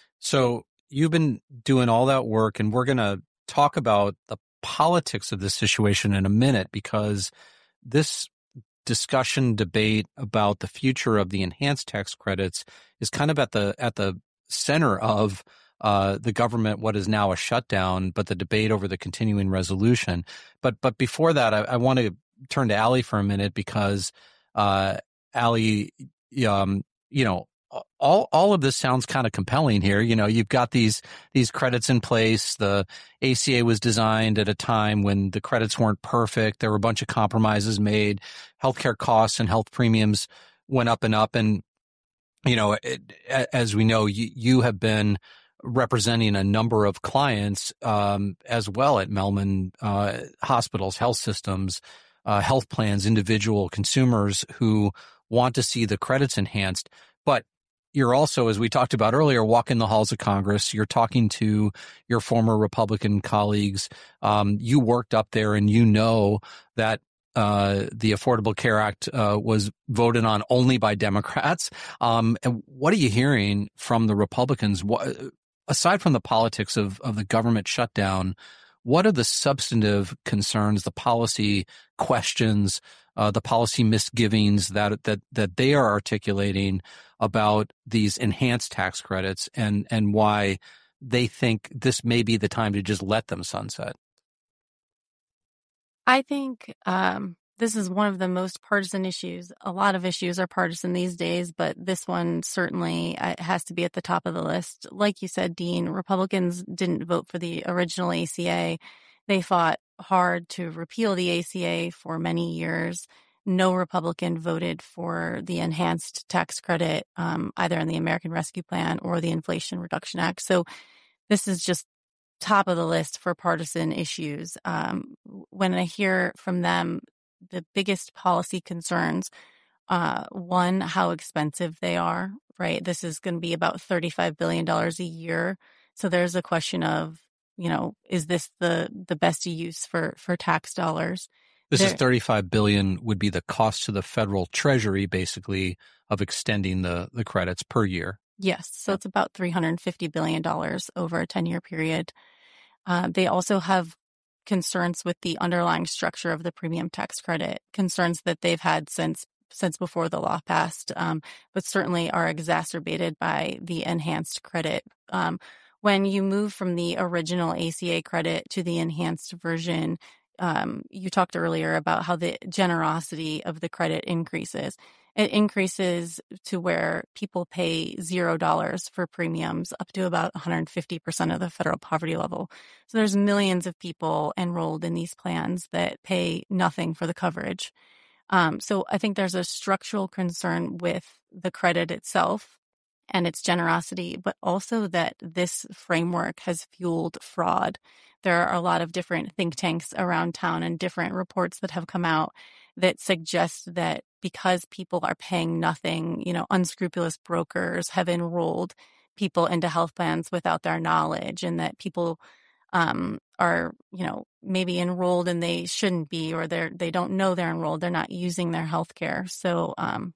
So you've been doing all that work, and we're going to talk about the politics of this situation in a minute, because this discussion, debate about the future of the enhanced tax credits is kind of at the at the center of Uh, the government, what is now a shutdown, but the debate over the continuing resolution. But but before that, I, I want to turn to Allie for a minute, because uh, Allie, um, you know, all all of this sounds kind of compelling here. You know, you've got these these credits in place. The A C A was designed at a time when the credits weren't perfect. There were a bunch of compromises made. Healthcare costs and health premiums went up and up. And you know, it, as we know, you, you have been representing a number of clients um, as well at Mehlman uh, hospitals, health systems, uh, health plans, individual consumers who want to see the credits enhanced. But you're also, as we talked about earlier, walking the halls of Congress. You're talking to your former Republican colleagues. Um, you worked up there, and you know that uh, the Affordable Care Act uh, was voted on only by Democrats. Um, and what are you hearing from the Republicans? What, aside from the politics of, of the government shutdown, what are the substantive concerns, the policy questions, uh, the policy misgivings that that that they are articulating about these enhanced tax credits, and and why they think this may be the time to just let them sunset? I think um, this is one of the most partisan issues. A lot of issues are partisan these days, but this one certainly uh, has to be at the top of the list. Like you said, Dean, Republicans didn't vote for the original A C A. They fought hard to repeal the A C A for many years. No Republican voted for the enhanced tax credit, um, either in the American Rescue Plan or the Inflation Reduction Act. So this is just top of the list for partisan issues. Um, when I hear from them, the biggest policy concerns, uh, one, how expensive they are, right? This is going to be about thirty-five billion dollars a year. So there's a question of, you know, is this the, the best use for, for tax dollars? This there, is thirty-five billion dollars would be the cost to the federal treasury, basically, of extending the, the credits per year. Yes. So it's about three hundred fifty billion dollars over a ten-year period. Uh, they also have concerns with the underlying structure of the premium tax credit, concerns that they've had since since before the law passed, um, but certainly are exacerbated by the enhanced credit. Um, when you move from the original A C A credit to the enhanced version, um, you talked earlier about how the generosity of the credit increases. It increases to where people pay zero dollars for premiums up to about one hundred fifty percent of the federal poverty level. So there's millions of people enrolled in these plans that pay nothing for the coverage. Um, so I think there's a structural concern with the credit itself and its generosity, but also that this framework has fueled fraud. There are a lot of different think tanks around town and different reports that have come out that suggest that because people are paying nothing, you know, unscrupulous brokers have enrolled people into health plans without their knowledge, and that people um, are, you know, maybe enrolled and they shouldn't be, or they're, they don't know they're enrolled. They're not using their health care. So, um,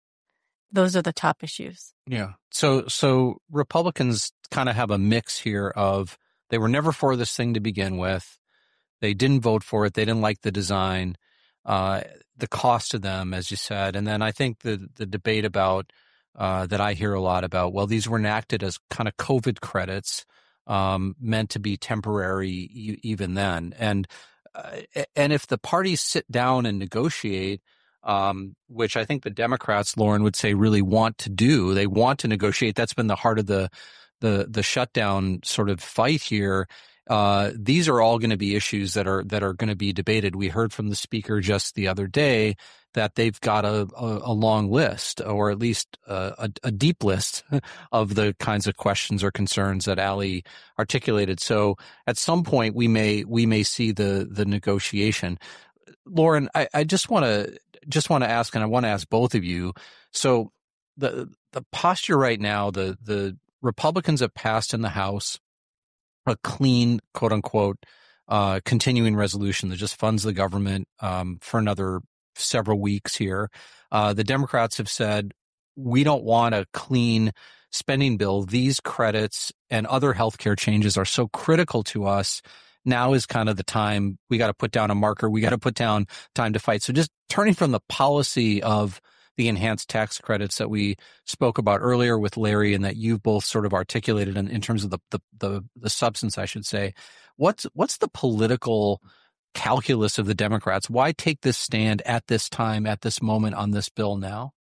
those are the top issues. Yeah. So, so Republicans kind of have a mix here of they were never for this thing to begin with. They didn't vote for it. They didn't like the design, uh, the cost to them, as you said. And then I think the, the debate about, uh, that I hear a lot about, well, these were enacted as kind of COVID credits, um, meant to be temporary e- even then. And, uh, and if the parties sit down and negotiate, um, which I think the Democrats, Lauren, would say really want to do. They want to negotiate. That's been the heart of the the the shutdown sort of fight here. Uh, these are all going to be issues that are that are going to be debated. We heard from the speaker just the other day that they've got a, a, a long list, or at least a, a, a deep list of the kinds of questions or concerns that Ali articulated. So at some point we may we may see the the negotiation. Lauren, I, I just want to just want to ask, and I want to ask both of you. So the the posture right now, the the Republicans have passed in the House a clean, quote unquote, uh, continuing resolution that just funds the government um, for another several weeks here. Uh, the Democrats have said, we don't want a clean spending bill. These credits and other healthcare changes are so critical to us. Now is kind of the time we got to put down a marker. We got to put down time to fight. So just turning from the policy of the enhanced tax credits that we spoke about earlier with Larry, and that you've both sort of articulated in, in terms of the, the, the, the substance, I should say, what's, what's the political calculus of the Democrats? Why take this stand at this time, at this moment on this bill now?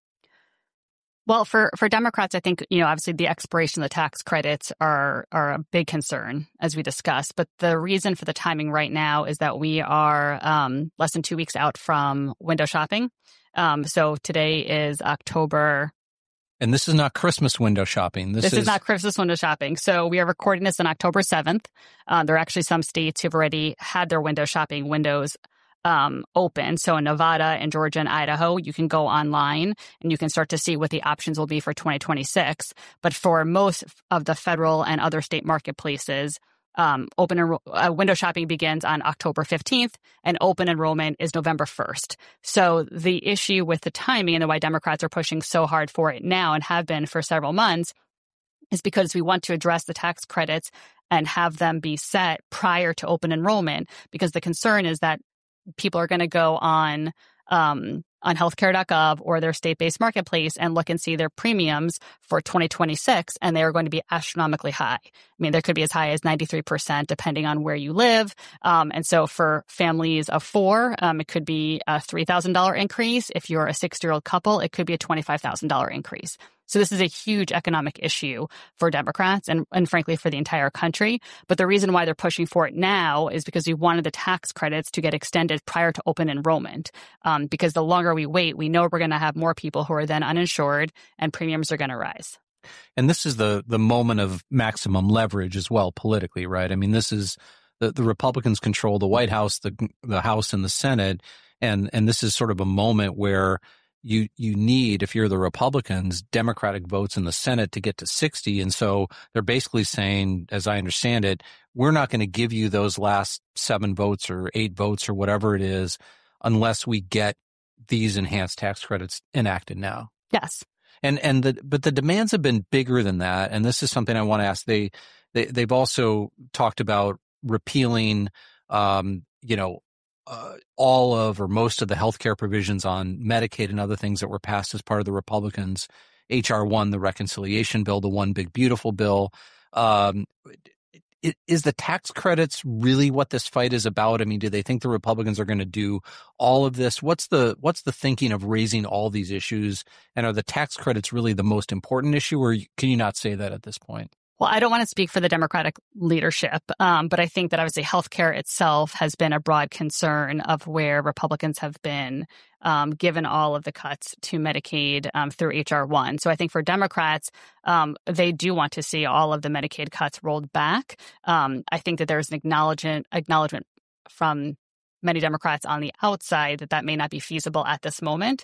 Well, for, for Democrats, I think, you know, obviously the expiration of the tax credits are are a big concern, as we discussed. But the reason for the timing right now is that we are um, less than two weeks out from window shopping. Um, so today is October. And this is not Christmas window shopping. This, this is... is not Christmas window shopping. So we are recording this on October seventh. Uh, there are actually some states who've already had their window shopping windows Um, open. So in Nevada and Georgia and Idaho, you can go online and you can start to see what the options will be for twenty twenty-six. But for most of the federal and other state marketplaces, um, open enro- uh, window shopping begins on October fifteenth and open enrollment is November first. So the issue with the timing and why Democrats are pushing so hard for it now and have been for several months is because we want to address the tax credits and have them be set prior to open enrollment, because the concern is that people are going to go on um, on healthcare dot gov or their state-based marketplace and look and see their premiums for twenty twenty-six, and they are going to be astronomically high. I mean, there could be as high as ninety-three percent depending on where you live. Um, and so for families of four, um, it could be a three thousand dollars increase. If you're a sixty-year-old couple, it could be a twenty-five thousand dollars increase. So this is a huge economic issue for Democrats and, and frankly, for the entire country. But the reason why they're pushing for it now is because we wanted the tax credits to get extended prior to open enrollment. Um, because the longer we wait, we know we're going to have more people who are then uninsured and premiums are going to rise. And this is the the moment of maximum leverage as well politically, right? I mean, this is the, the Republicans control the White House, the the House and the Senate. And and this is sort of a moment where You you need, if you're the Republicans, Democratic votes in the Senate to get to sixty. And so they're basically saying, as I understand it, we're not going to give you those last seven votes or eight votes or whatever it is unless we get these enhanced tax credits enacted now. Yes. And and the but the demands have been bigger than that. And this is something I want to ask. They, they they've also talked about repealing, um, you know, Uh, all of or most of the healthcare provisions on Medicaid and other things that were passed as part of the Republicans' H R one, the reconciliation bill, the One Big Beautiful bill. Um, is the tax credits really what this fight is about? I mean, do they think the Republicans are going to do all of this? What's the what's the thinking of raising all these issues? And are the tax credits really the most important issue, or can you not say that at this point? Well, I don't want to speak for the Democratic leadership, um, but I think that obviously healthcare itself has been a broad concern of where Republicans have been um, given all of the cuts to Medicaid um, through H R one. So I think for Democrats, um, they do want to see all of the Medicaid cuts rolled back. Um, I think that there's an acknowledgement, acknowledgement from many Democrats on the outside that that may not be feasible at this moment.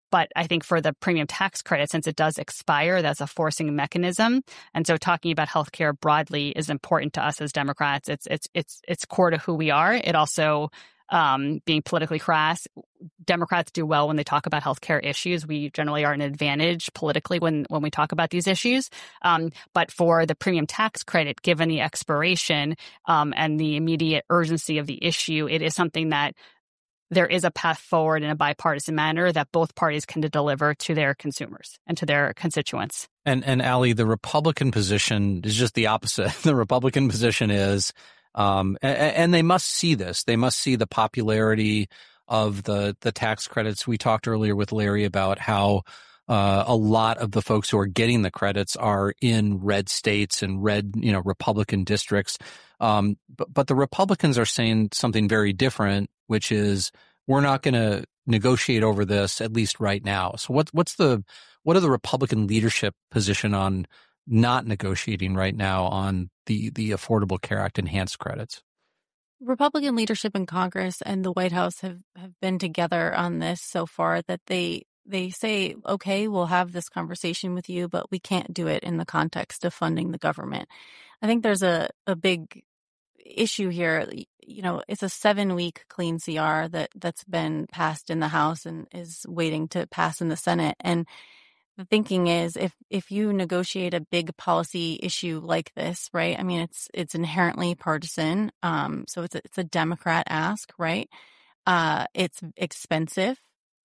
but I think for the premium tax credit, since it does expire, that's a forcing mechanism. And so talking about healthcare broadly is important to us as Democrats. It's it's it's it's core to who we are. It also, um, being politically crass, Democrats do well when they talk about healthcare issues. We generally are an advantage politically when, when we talk about these issues. Um, but for the premium tax credit, given the expiration um, and the immediate urgency of the issue, it is something that there is a path forward in a bipartisan manner that both parties can deliver to their consumers and to their constituents. And, and Ali, the Republican position is just the opposite. The Republican position is, um, and, and they must see this. They must see the popularity of the, the tax credits. We talked earlier with Larry about how uh, a lot of the folks who are getting the credits are in red states and red, you know, Republican districts. Um, but, but the Republicans are saying something very different, which is we're not going to negotiate over this, at least right now. So what, what's the, what are the Republican leadership position on not negotiating right now on the, the Affordable Care Act enhanced credits? Republican leadership in Congress and the White House have, have been together on this so far that they they say, okay, we'll have this conversation with you, but we can't do it in the context of funding the government. I think there's a, a big issue here. You know, it's a seven-week clean C R that, that's been passed in the House and is waiting to pass in the Senate. And the thinking is if if you negotiate a big policy issue like this, right? I mean, it's it's inherently partisan. Um, so it's a, it's a Democrat ask, right? Uh, it's expensive.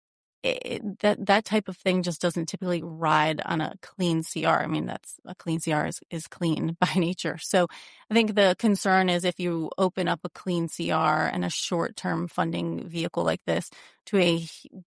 It, that that type of thing just doesn't typically ride on a clean C R. I mean, that's a clean C R is, is clean by nature. So I think the concern is if you open up a clean C R and a short-term funding vehicle like this to a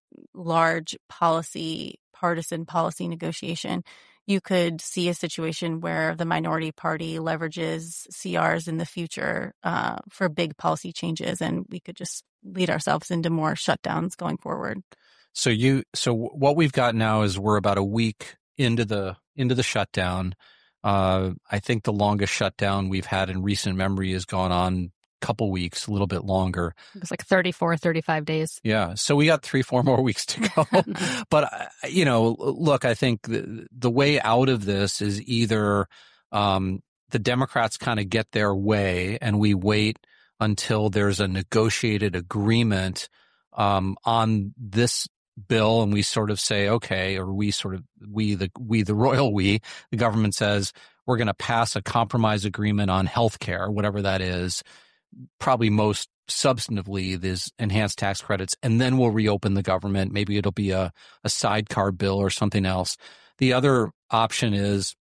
large policy, partisan policy negotiation, you could see a situation where the minority party leverages C Rs in the future uh, for big policy changes, and we could just lead ourselves into more shutdowns going forward. So you, so what we've got now is we're about a week into the, into the shutdown. Uh, I think the longest shutdown we've had in recent memory has gone on a couple weeks, a little bit longer. It was like thirty-four, thirty-five days. Yeah. So we got three, four more weeks to go. But, you know, look, I think the, the way out of this is either, um, the Democrats kind of get their way and we wait until there's a negotiated agreement, um, on this bill, and we sort of say, okay, or we sort of, we, the, we, the royal we, the government says, we're going to pass a compromise agreement on healthcare, whatever that is, probably most substantively, there's enhanced tax credits, and then we'll reopen the government. Maybe it'll be a, a sidecar bill or something else. The other option is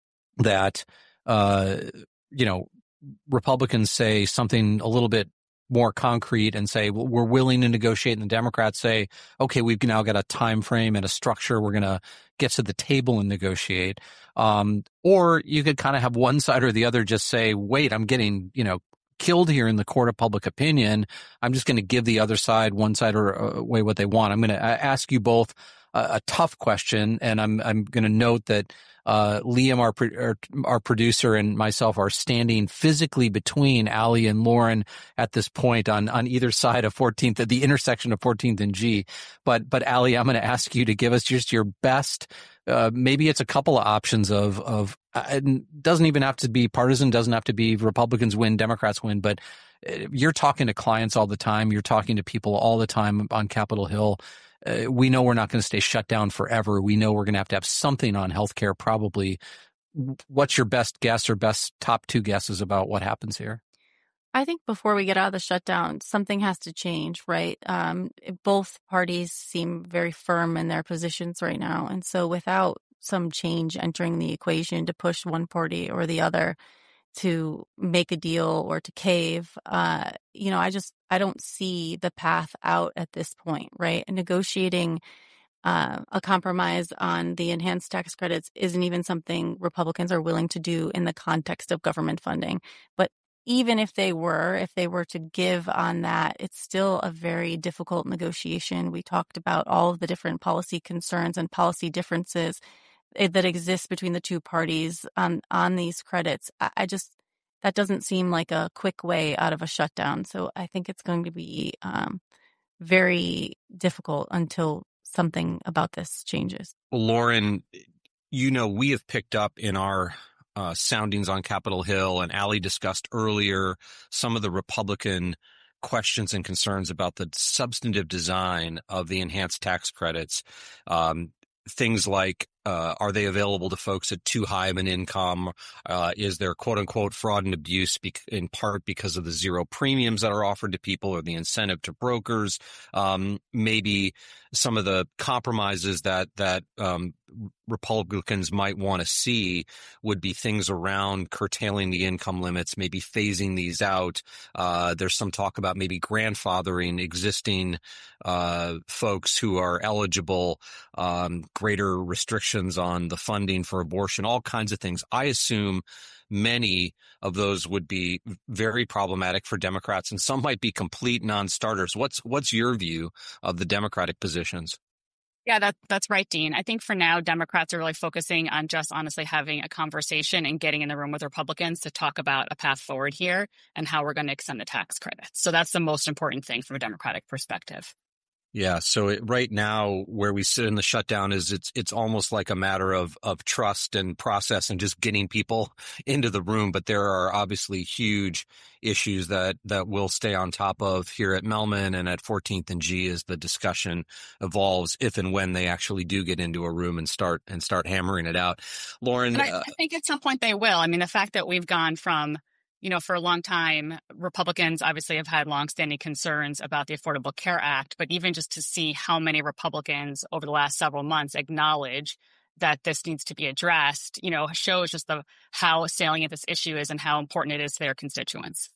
that, uh, you know, Republicans say something a little bit more concrete and say, well, we're willing to negotiate, and the Democrats say, okay, we've now got a time frame and a structure. We're going to get to the table and negotiate. Um, or you could kind of have one side or the other just say, wait, I'm getting, you know, killed here in the court of public opinion. I'm just going to give the other side, one side or uh, way what they want. I'm going to ask you both a, a tough question, and I'm I'm going to note that Uh, Liam, our, our our producer, and myself are standing physically between Ali and Lauren at this point on, on either side of fourteenth, at the intersection of fourteenth and G. But but Ali, I'm going to ask you to give us just your best. Uh, maybe it's a couple of options of of. Uh, it doesn't even have to be partisan. Doesn't have to be Republicans win, Democrats win. But you're talking to clients all the time. You're talking to people all the time on Capitol Hill. Uh, we know we're not going to stay shut down forever. We know we're going to have to have something on healthcare probably. What's your best guess or best top two guesses about what happens here? I think before we get out of the shutdown, something has to change, right? Um, both parties seem very firm in their positions right now. And so without some change entering the equation to push one party or the other to make a deal or to cave, uh, you know, I just, I don't see the path out at this point, right? And negotiating uh, a compromise on the enhanced tax credits isn't even something Republicans are willing to do in the context of government funding. But even if they were, if they were to give on that, it's still a very difficult negotiation. We talked about all of the different policy concerns and policy differences that exist between the two parties on, on these credits. I, I just, that doesn't seem like a quick way out of a shutdown. So I think it's going to be um, very difficult until something about this changes. Well, Lauren, you know, we have picked up in our uh, soundings on Capitol Hill, and Allie discussed earlier some of the Republican questions and concerns about the substantive design of the enhanced tax credits. Um, things like, uh, are they available to folks at too high of an income? Uh, is there quote unquote fraud and abuse be- in part because of the zero premiums that are offered to people or the incentive to brokers? Um, maybe some of the compromises that, that, um, Republicans might want to see would be things around curtailing the income limits, maybe phasing these out. Uh, there's some talk about maybe grandfathering existing uh, folks who are eligible, um, greater restrictions on the funding for abortion, all kinds of things. I assume many of those would be very problematic for Democrats, and some might be complete non-starters. What's what's your view of the Democratic positions? Yeah, that, that's right, Dean. I think for now, Democrats are really focusing on just honestly having a conversation and getting in the room with Republicans to talk about a path forward here and how we're going to extend the tax credits. So that's the most important thing from a Democratic perspective. Yeah. So it, right now, where we sit in the shutdown is it's it's almost like a matter of of trust and process and just getting people into the room. But there are obviously huge issues that that we'll stay on top of here at Mellman and at fourteenth and G as the discussion evolves, if and when they actually do get into a room and start and start hammering it out. Lauren, and I, uh, I think at some point they will. I mean, the fact that we've gone from, you know, for a long time, Republicans obviously have had longstanding concerns about the Affordable Care Act, but even just to see how many Republicans over the last several months acknowledge that this needs to be addressed, you know, shows just the how salient this issue is and how important it is to their constituents.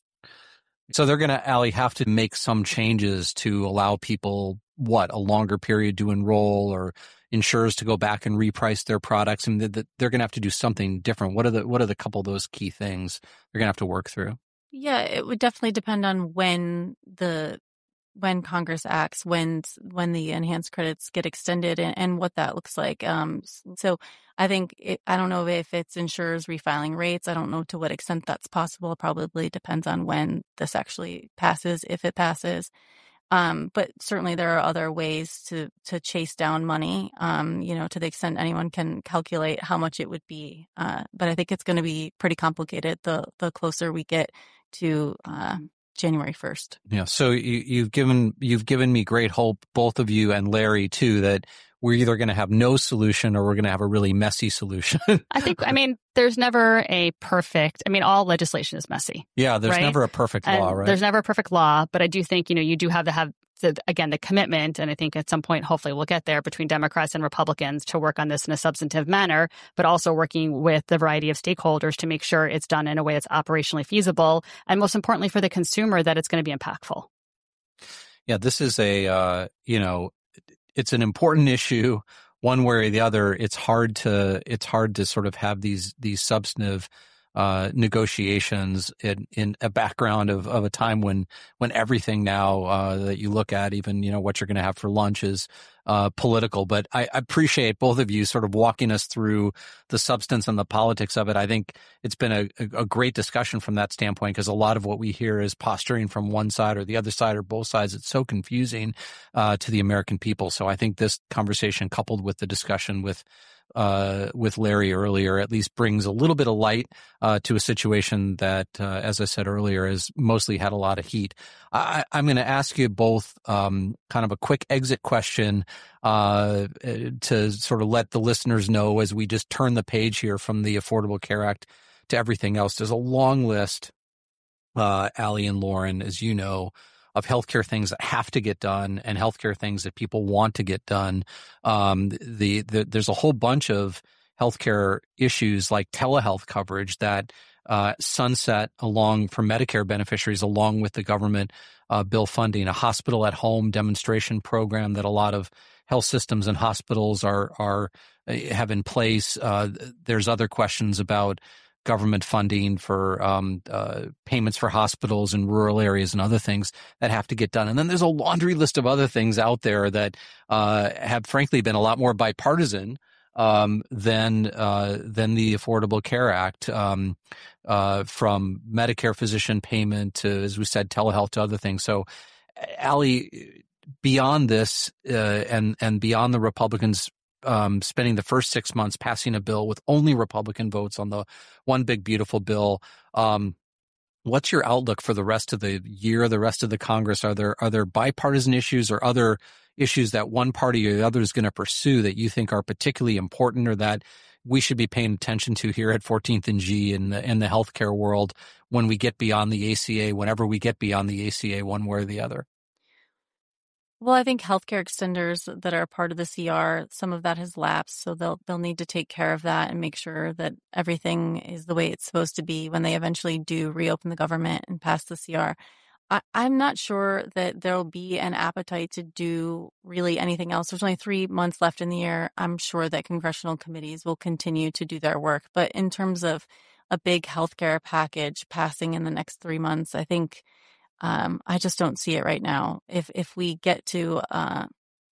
So they're going to, Allie, have to make some changes to allow people, what, a longer period to enroll, or insurers to go back and reprice their products, and they're going to have to do something different. What are the what are the couple of those key things they're going to have to work through? Yeah, it would definitely depend on when the when Congress acts, when when the enhanced credits get extended, and, and what that looks like. Um, so I think it, I don't know if it's insurers refiling rates. I don't know to what extent that's possible. It probably depends on when this actually passes, if it passes. Um, but certainly there are other ways to to chase down money, um, you know, to the extent anyone can calculate how much it would be. Uh, but I think it's going to be pretty complicated the the closer we get to uh, January first. Yeah. So you, you've given you've given me great hope, both of you and Larry too, that we're either going to have no solution or we're going to have a really messy solution. I think, I mean, there's never a perfect, I mean, all legislation is messy. Yeah, there's right? never a perfect law, and right? There's never a perfect law, but I do think, you know, you do have to have, the, again, the commitment, and I think at some point, hopefully we'll get there, between Democrats and Republicans to work on this in a substantive manner, but also working with the variety of stakeholders to make sure it's done in a way that's operationally feasible, and most importantly for the consumer, that it's going to be impactful. Yeah, this is a, uh, you know, it's an important issue, one way or the other. It's hard to it's hard to sort of have these these substantive uh, negotiations in, in a background of, of a time when when everything now uh, that you look at, even you know what you're going to have for lunch, is uh, political. But I, I appreciate both of you sort of walking us through the substance and the politics of it. I think it's been a, a great discussion from that standpoint, because a lot of what we hear is posturing from one side or the other side or both sides. It's so confusing uh, to the American people. So I think this conversation, coupled with the discussion with uh, with Larry earlier, at least brings a little bit of light uh, to a situation that, uh, as I said earlier, has mostly had a lot of heat. I, I'm going to ask you both um, kind of a quick exit question uh, to sort of let the listeners know as we just turn the page here from the Affordable Care Act to everything else. There's a long list, uh, Allie and Lauren, as you know, of healthcare things that have to get done and healthcare things that people want to get done. Um, the, the there's a whole bunch of healthcare issues like telehealth coverage that uh, sunset along for Medicare beneficiaries, along with the government uh, bill funding, a hospital at home demonstration program that a lot of health systems and hospitals are are have in place. Uh, there's other questions about government funding for um, uh, payments for hospitals in rural areas and other things that have to get done. And then there's a laundry list of other things out there that uh, have frankly been a lot more bipartisan um, than uh, than the Affordable Care Act, um, uh, from Medicare physician payment to, as we said, telehealth to other things. So, Allie, beyond this, uh, and and beyond the Republicans um, spending the first six months passing a bill with only Republican votes on the one big beautiful bill, um, what's your outlook for the rest of the year, the rest of the Congress? Are there are there bipartisan issues or other issues that one party or the other is going to pursue that you think are particularly important or that we should be paying attention to here at fourteenth and G in the in the healthcare world when we get beyond the A C A, whenever we get beyond the A C A, one way or the other? Well, I think healthcare extenders that are part of the C R, some of that has lapsed, so they'll they'll need to take care of that and make sure that everything is the way it's supposed to be when they eventually do reopen the government and pass the C R. I, I'm not sure that there'll be an appetite to do really anything else. There's only three months left in the year. I'm sure that congressional committees will continue to do their work. But in terms of a big healthcare package passing in the next three months, I think um, I just don't see it right now. If if we get to uh,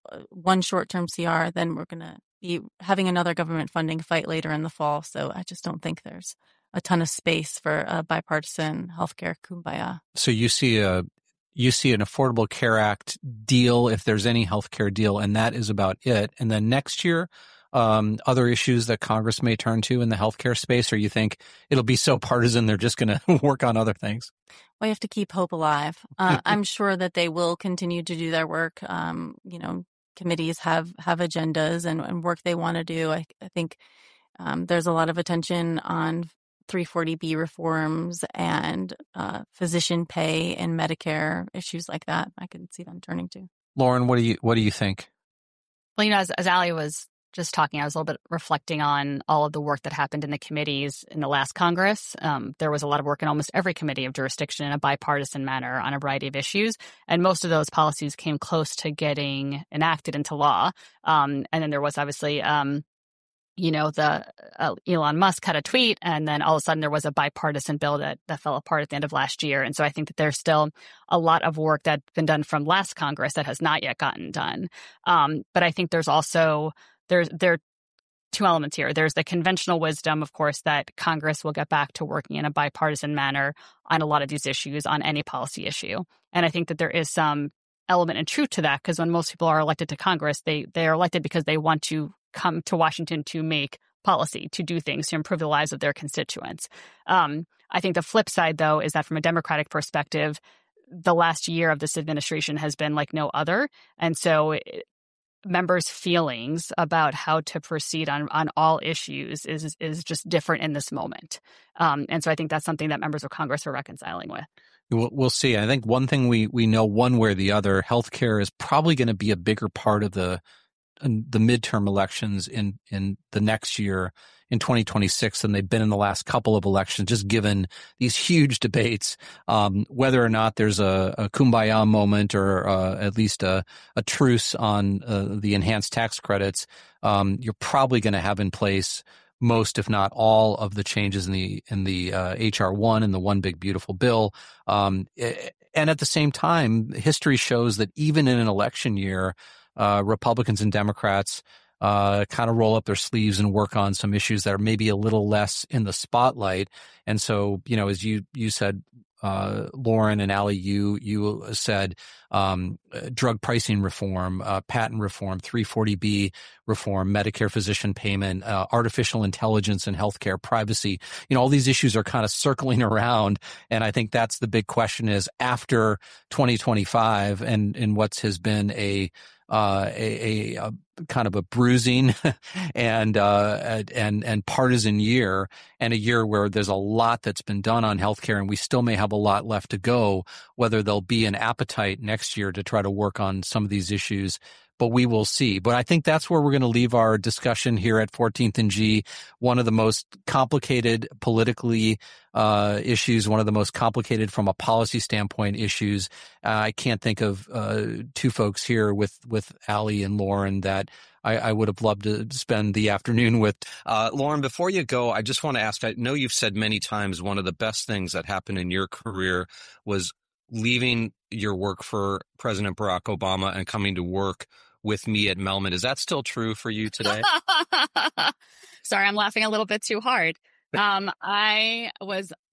one short-term C R, then we're going to be having another government funding fight later in the fall. So I just don't think there's a ton of space for a bipartisan healthcare kumbaya. So you see a you see an Affordable Care Act deal, if there's any healthcare deal, and that is about it. And then next year, um, other issues that Congress may turn to in the healthcare space, or you think it'll be so partisan they're just going to work on other things? Well, you have to keep hope alive. Uh, I'm sure that they will continue to do their work. Um, you know, committees have have agendas and, and work they want to do. I, I think um, there's a lot of attention on three forty B reforms and uh, physician pay and Medicare issues like that. I could see them turning to. Lauren, what do you what do you think? Well, you know, as, as Ali was just talking, I was a little bit reflecting on all of the work that happened in the committees in the last Congress. Um, there was a lot of work in almost every committee of jurisdiction in a bipartisan manner on a variety of issues. And most of those policies came close to getting enacted into law. Um, and then there was obviously, um, you know, the uh, Elon Musk had a tweet, and then all of a sudden there was a bipartisan bill that, that fell apart at the end of last year. And so I think that there's still a lot of work that's been done from last Congress that has not yet gotten done. Um, but I think there's also There's, there are two elements here. There's the conventional wisdom, of course, that Congress will get back to working in a bipartisan manner on a lot of these issues, on any policy issue. And I think that there is some element and truth to that, because when most people are elected to Congress, they, they are elected because they want to come to Washington to make policy, to do things, to improve the lives of their constituents. Um, I think the flip side, though, is that from a Democratic perspective, the last year of this administration has been like no other. And so it, members' feelings about how to proceed on, on all issues is is just different in this moment. Um, and so I think that's something that members of Congress are reconciling with. We'll, we'll see. I think one thing we, we know one way or the other, healthcare is probably going to be a bigger part of the the midterm elections in, in the next year in twenty twenty-six than they've been in the last couple of elections, just given these huge debates, um, whether or not there's a, a kumbaya moment or uh, at least a, a truce on uh, the enhanced tax credits. Um, you're probably going to have in place most, if not all, of the changes in the in the uh, H R one and the One Big Beautiful Bill. Um, and at the same time, history shows that even in an election year, uh, Republicans and Democrats uh, kind of roll up their sleeves and work on some issues that are maybe a little less in the spotlight. And so, you know, as you you said, Uh, Lauren and Ali, you you said um, drug pricing reform, uh, patent reform, three forty B reform, Medicare physician payment, uh, artificial intelligence and healthcare privacy. You know, all these issues are kind of circling around, and I think that's the big question: is after twenty twenty-five and and what has been a Uh, a, a, a kind of a bruising and uh, and and partisan year, and a year where there's a lot that's been done on healthcare, and we still may have a lot left to go. Whether there'll be an appetite next year to try to work on some of these issues, but we will see. But I think that's where we're going to leave our discussion here at fourteenth and G. One of the most complicated politically uh, issues, one of the most complicated from a policy standpoint issues. Uh, I can't think of uh, two folks here with, with Ali and Lauren that I, I would have loved to spend the afternoon with. Uh, Lauren, before you go, I just want to ask, I know you've said many times one of the best things that happened in your career was leaving your work for President Barack Obama and coming to work with me at Mehlman. Is that still true for you today? Sorry, I'm laughing a little bit too hard. Um, I was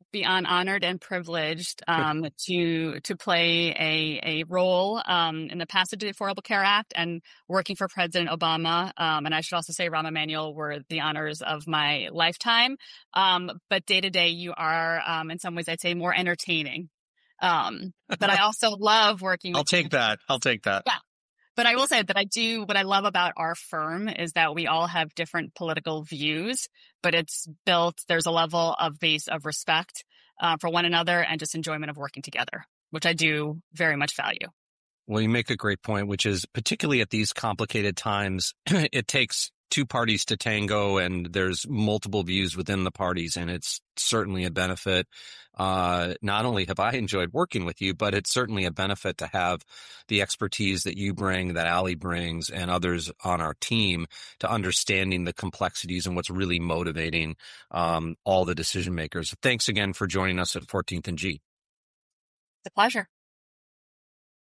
beyond honored and privileged um, to to play a a role um, in the passage of the Affordable Care Act and working for President Obama. Um, and I should also say Rahm Emanuel were the honors of my lifetime. Um, but day to day, you are um, in some ways, I'd say, more entertaining. Um, but I also love working. I'll with take that. I'll take that. Yeah. But I will say that I do, what I love about our firm is that we all have different political views, but it's built, there's a level of base of respect uh, for one another and just enjoyment of working together, which I do very much value. Well, you make a great point, which is particularly at these complicated times, it takes two parties to tango and there's multiple views within the parties. And it's certainly a benefit. Uh, not only have I enjoyed working with you, but it's certainly a benefit to have the expertise that you bring, that Allie brings, and others on our team to understanding the complexities and what's really motivating um, all the decision makers. Thanks again for joining us at fourteenth and G. It's a pleasure.